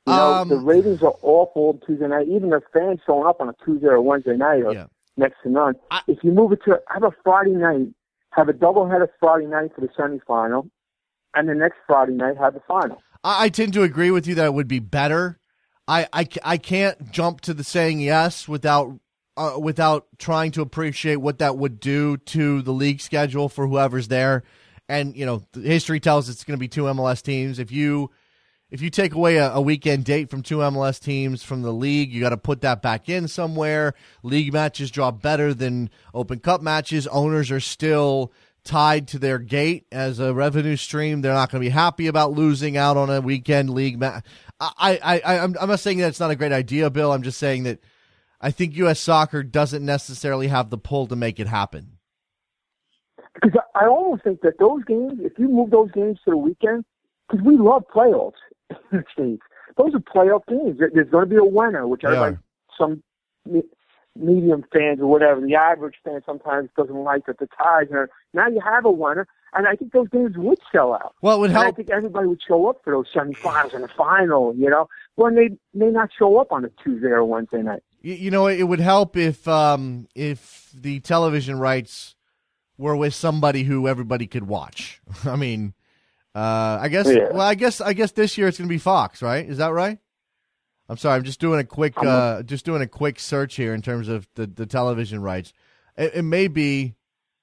You know, the ratings are awful Tuesday night. Even the fans showing up on a Tuesday or Wednesday night are next to none. If you move it to have a Friday night, have a doubleheader Friday night for the semifinal, and the next Friday night have the final. I tend to agree with you that it would be better. I can't jump to the saying yes without trying to appreciate what that would do to the league schedule for whoever's there. And, you know, history tells it's going to be 2 MLS teams. If you take away a weekend date from 2 MLS teams from the league, you got to put that back in somewhere. League matches draw better than Open Cup matches. Owners are still tied to their gate as a revenue stream. They're not going to be happy about losing out on a weekend league match. I'm not saying that it's not a great idea, Bill. I'm just saying that I think U.S. Soccer doesn't necessarily have the pull to make it happen. Because I almost think that those games, if you move those games to the weekend, because we love playoffs in the States. Those are playoff games. There's going to be a winner, which everybody, some medium fans or whatever, the average fan sometimes doesn't like that the ties are. Now you have a winner, and I think those games would sell out. Well, it would help. I think everybody would show up for those semifinals and the final, you know, when they may not show up on a Tuesday or Wednesday night. You know, it would help if the television rights were with somebody who everybody could watch. I mean, I guess. Yeah. Well, I guess this year it's going to be Fox, right? Is that right? I'm sorry, I'm just doing a quick search here in terms of the television rights. It may be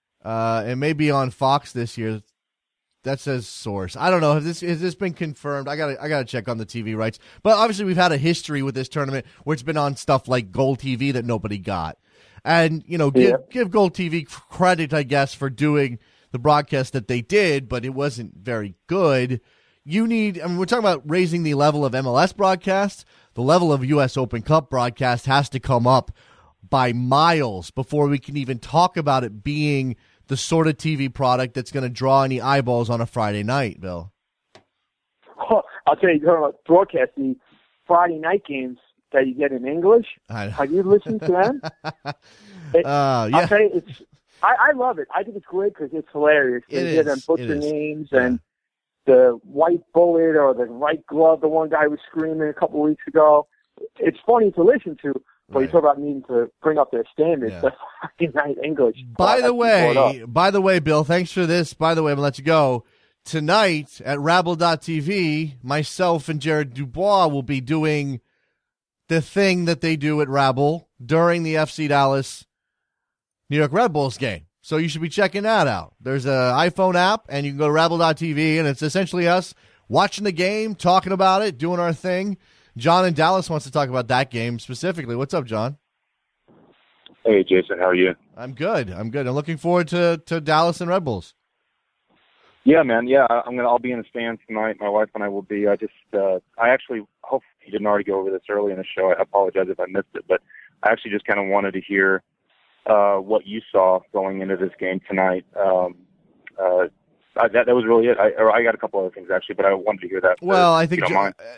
on Fox this year. That says source. I don't know. Has this been confirmed? I gotta check on the TV rights. But obviously, we've had a history with this tournament where it's been on stuff like Gold TV that nobody got. And, you know, give Gold TV credit, I guess, for doing the broadcast that they did, but it wasn't very good. We're talking about raising the level of MLS broadcast. The level of U.S. Open Cup broadcast has to come up by miles before we can even talk about it being the sort of TV product that's going to draw any eyeballs on a Friday night, Bill. Oh, I'll tell you, about broadcasting Friday night games that you get in English. Have you listened to them? I'll tell you, I love it. I think it's great because it's hilarious. They get them butcher names and the white bullet or the right glove, the one guy was screaming a couple of weeks ago. It's funny to listen to, but you talk about needing to bring up their standards. That's Friday night English. By the way, Bill, thanks for this. By the way, I'm going to let you go. Tonight at Rabble.tv, myself and Jared Dubois will be doing the thing that they do at Rabble during the FC Dallas New York Red Bulls game. So you should be checking that out. There's an iPhone app, and you can go to Rabble.tv, and it's essentially us watching the game, talking about it, doing our thing. John in Dallas wants to talk about that game specifically. What's up, John? Hey, Jason. How are you? I'm good. I'm looking forward to Dallas and Red Bulls. Yeah, man. Yeah, I'll be in the stands tonight. My wife and I will be. I actually hope you didn't already go over this early in the show. I apologize if I missed it, but I actually just kind of wanted to hear what you saw going into this game tonight. That was really it. I got a couple other things actually, but I wanted to hear that. Well, I think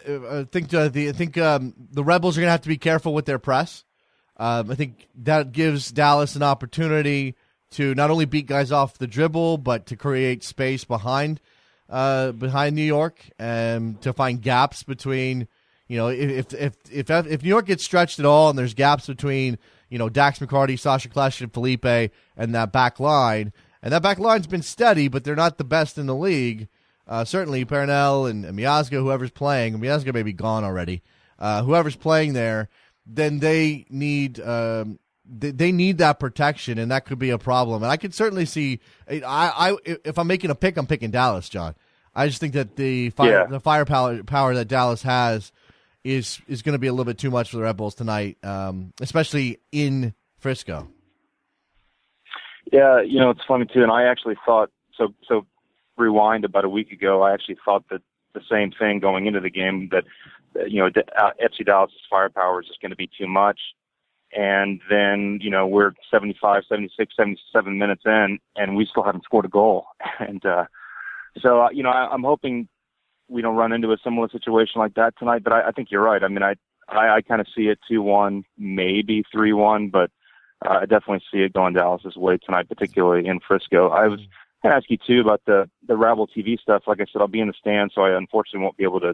the Rebels are going to have to be careful with their press. I think that gives Dallas an opportunity to not only beat guys off the dribble, but to create space behind New York and to find gaps between. You know, if New York gets stretched at all, and there's gaps between, you know, Dax McCarty, Sasha Klesch, and Felipe, and that back line, and that back line's been steady, but they're not the best in the league. Certainly, Pernell and Miazga, whoever's playing, Miazga may be gone already. Whoever's playing there, then they need that protection, and that could be a problem. And I could certainly see. If I'm making a pick, I'm picking Dallas, John. I just think that the firepower that Dallas has is going to be a little bit too much for the Red Bulls tonight, especially in Frisco. Yeah, you know, it's funny too, and I actually thought so. Rewind about a week ago, I actually thought that the same thing going into the game, that you know, FC Dallas' firepower is just going to be too much. And then, you know, we're 75, 76, 77 minutes in, and we still haven't scored a goal. And so, you know, I'm hoping we don't run into a similar situation like that tonight. But I think you're right. I mean, I kind of see it 2-1, maybe 3-1, but I definitely see it going Dallas's way tonight, particularly in Frisco. I was going to ask you, too, about the Rabble TV stuff. Like I said, I'll be in the stand, so I unfortunately won't be able to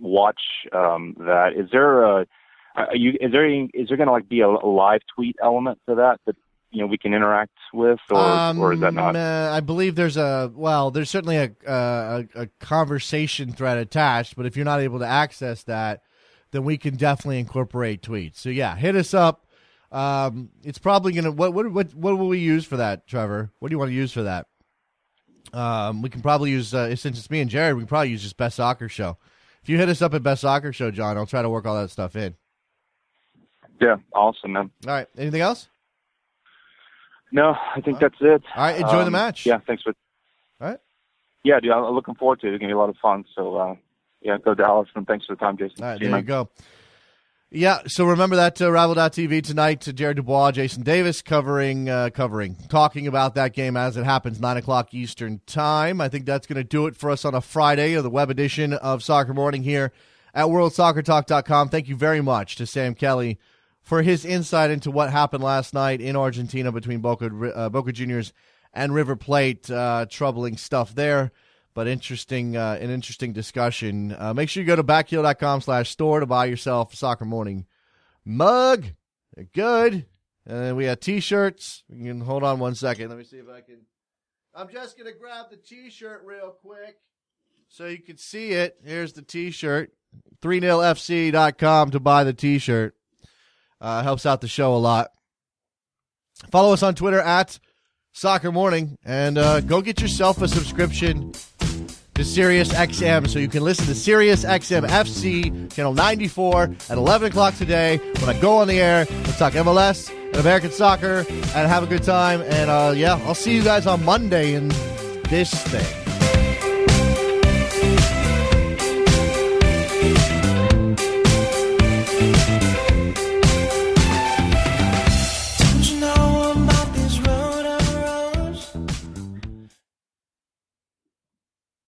watch that. Is there going to be a live tweet element to that we can interact with, or is that not? I believe there's certainly a conversation thread attached, but if you're not able to access that, then we can definitely incorporate tweets. So yeah, hit us up. It's probably gonna. What will we use for that, Trevor? What do you want to use for that? We can probably use since it's me and Jared, we can probably use just Best Soccer Show. If you hit us up at Best Soccer Show, John, I'll try to work all that stuff in. Yeah, awesome, man. All right, anything else? No, I think that's it. All right, enjoy the match. Yeah, thanks for. All right. Yeah, dude, I'm looking forward to it. It's gonna be a lot of fun. So, go Dallas, and thanks for the time, Jason. All right, there you go. Yeah, so remember that Rival.tv tonight, Jared Dubois, Jason Davis talking about that game as it happens, 9 o'clock Eastern time. I think that's going to do it for us on a Friday of the web edition of Soccer Morning here at WorldSoccerTalk.com. Thank you very much to Sam Kelly for his insight into what happened last night in Argentina between Boca Juniors and River Plate. Troubling stuff there. But an interesting discussion. Make sure you go to backheel.com/store to buy yourself a Soccer Morning mug. They're good. And then we have T-shirts. You can hold on one second. Let me see if I can. I'm just going to grab the T-shirt real quick so you can see it. Here's the T-shirt. 30fc.com to buy the T-shirt. Helps out the show a lot. Follow us on Twitter at Soccer Morning, and go get yourself a subscription to Sirius XM so you can listen to Sirius XM FC channel 94 at 11 o'clock today when I go on the air. Let's talk MLS and American soccer and have a good time. And I'll see you guys on Monday in this thing.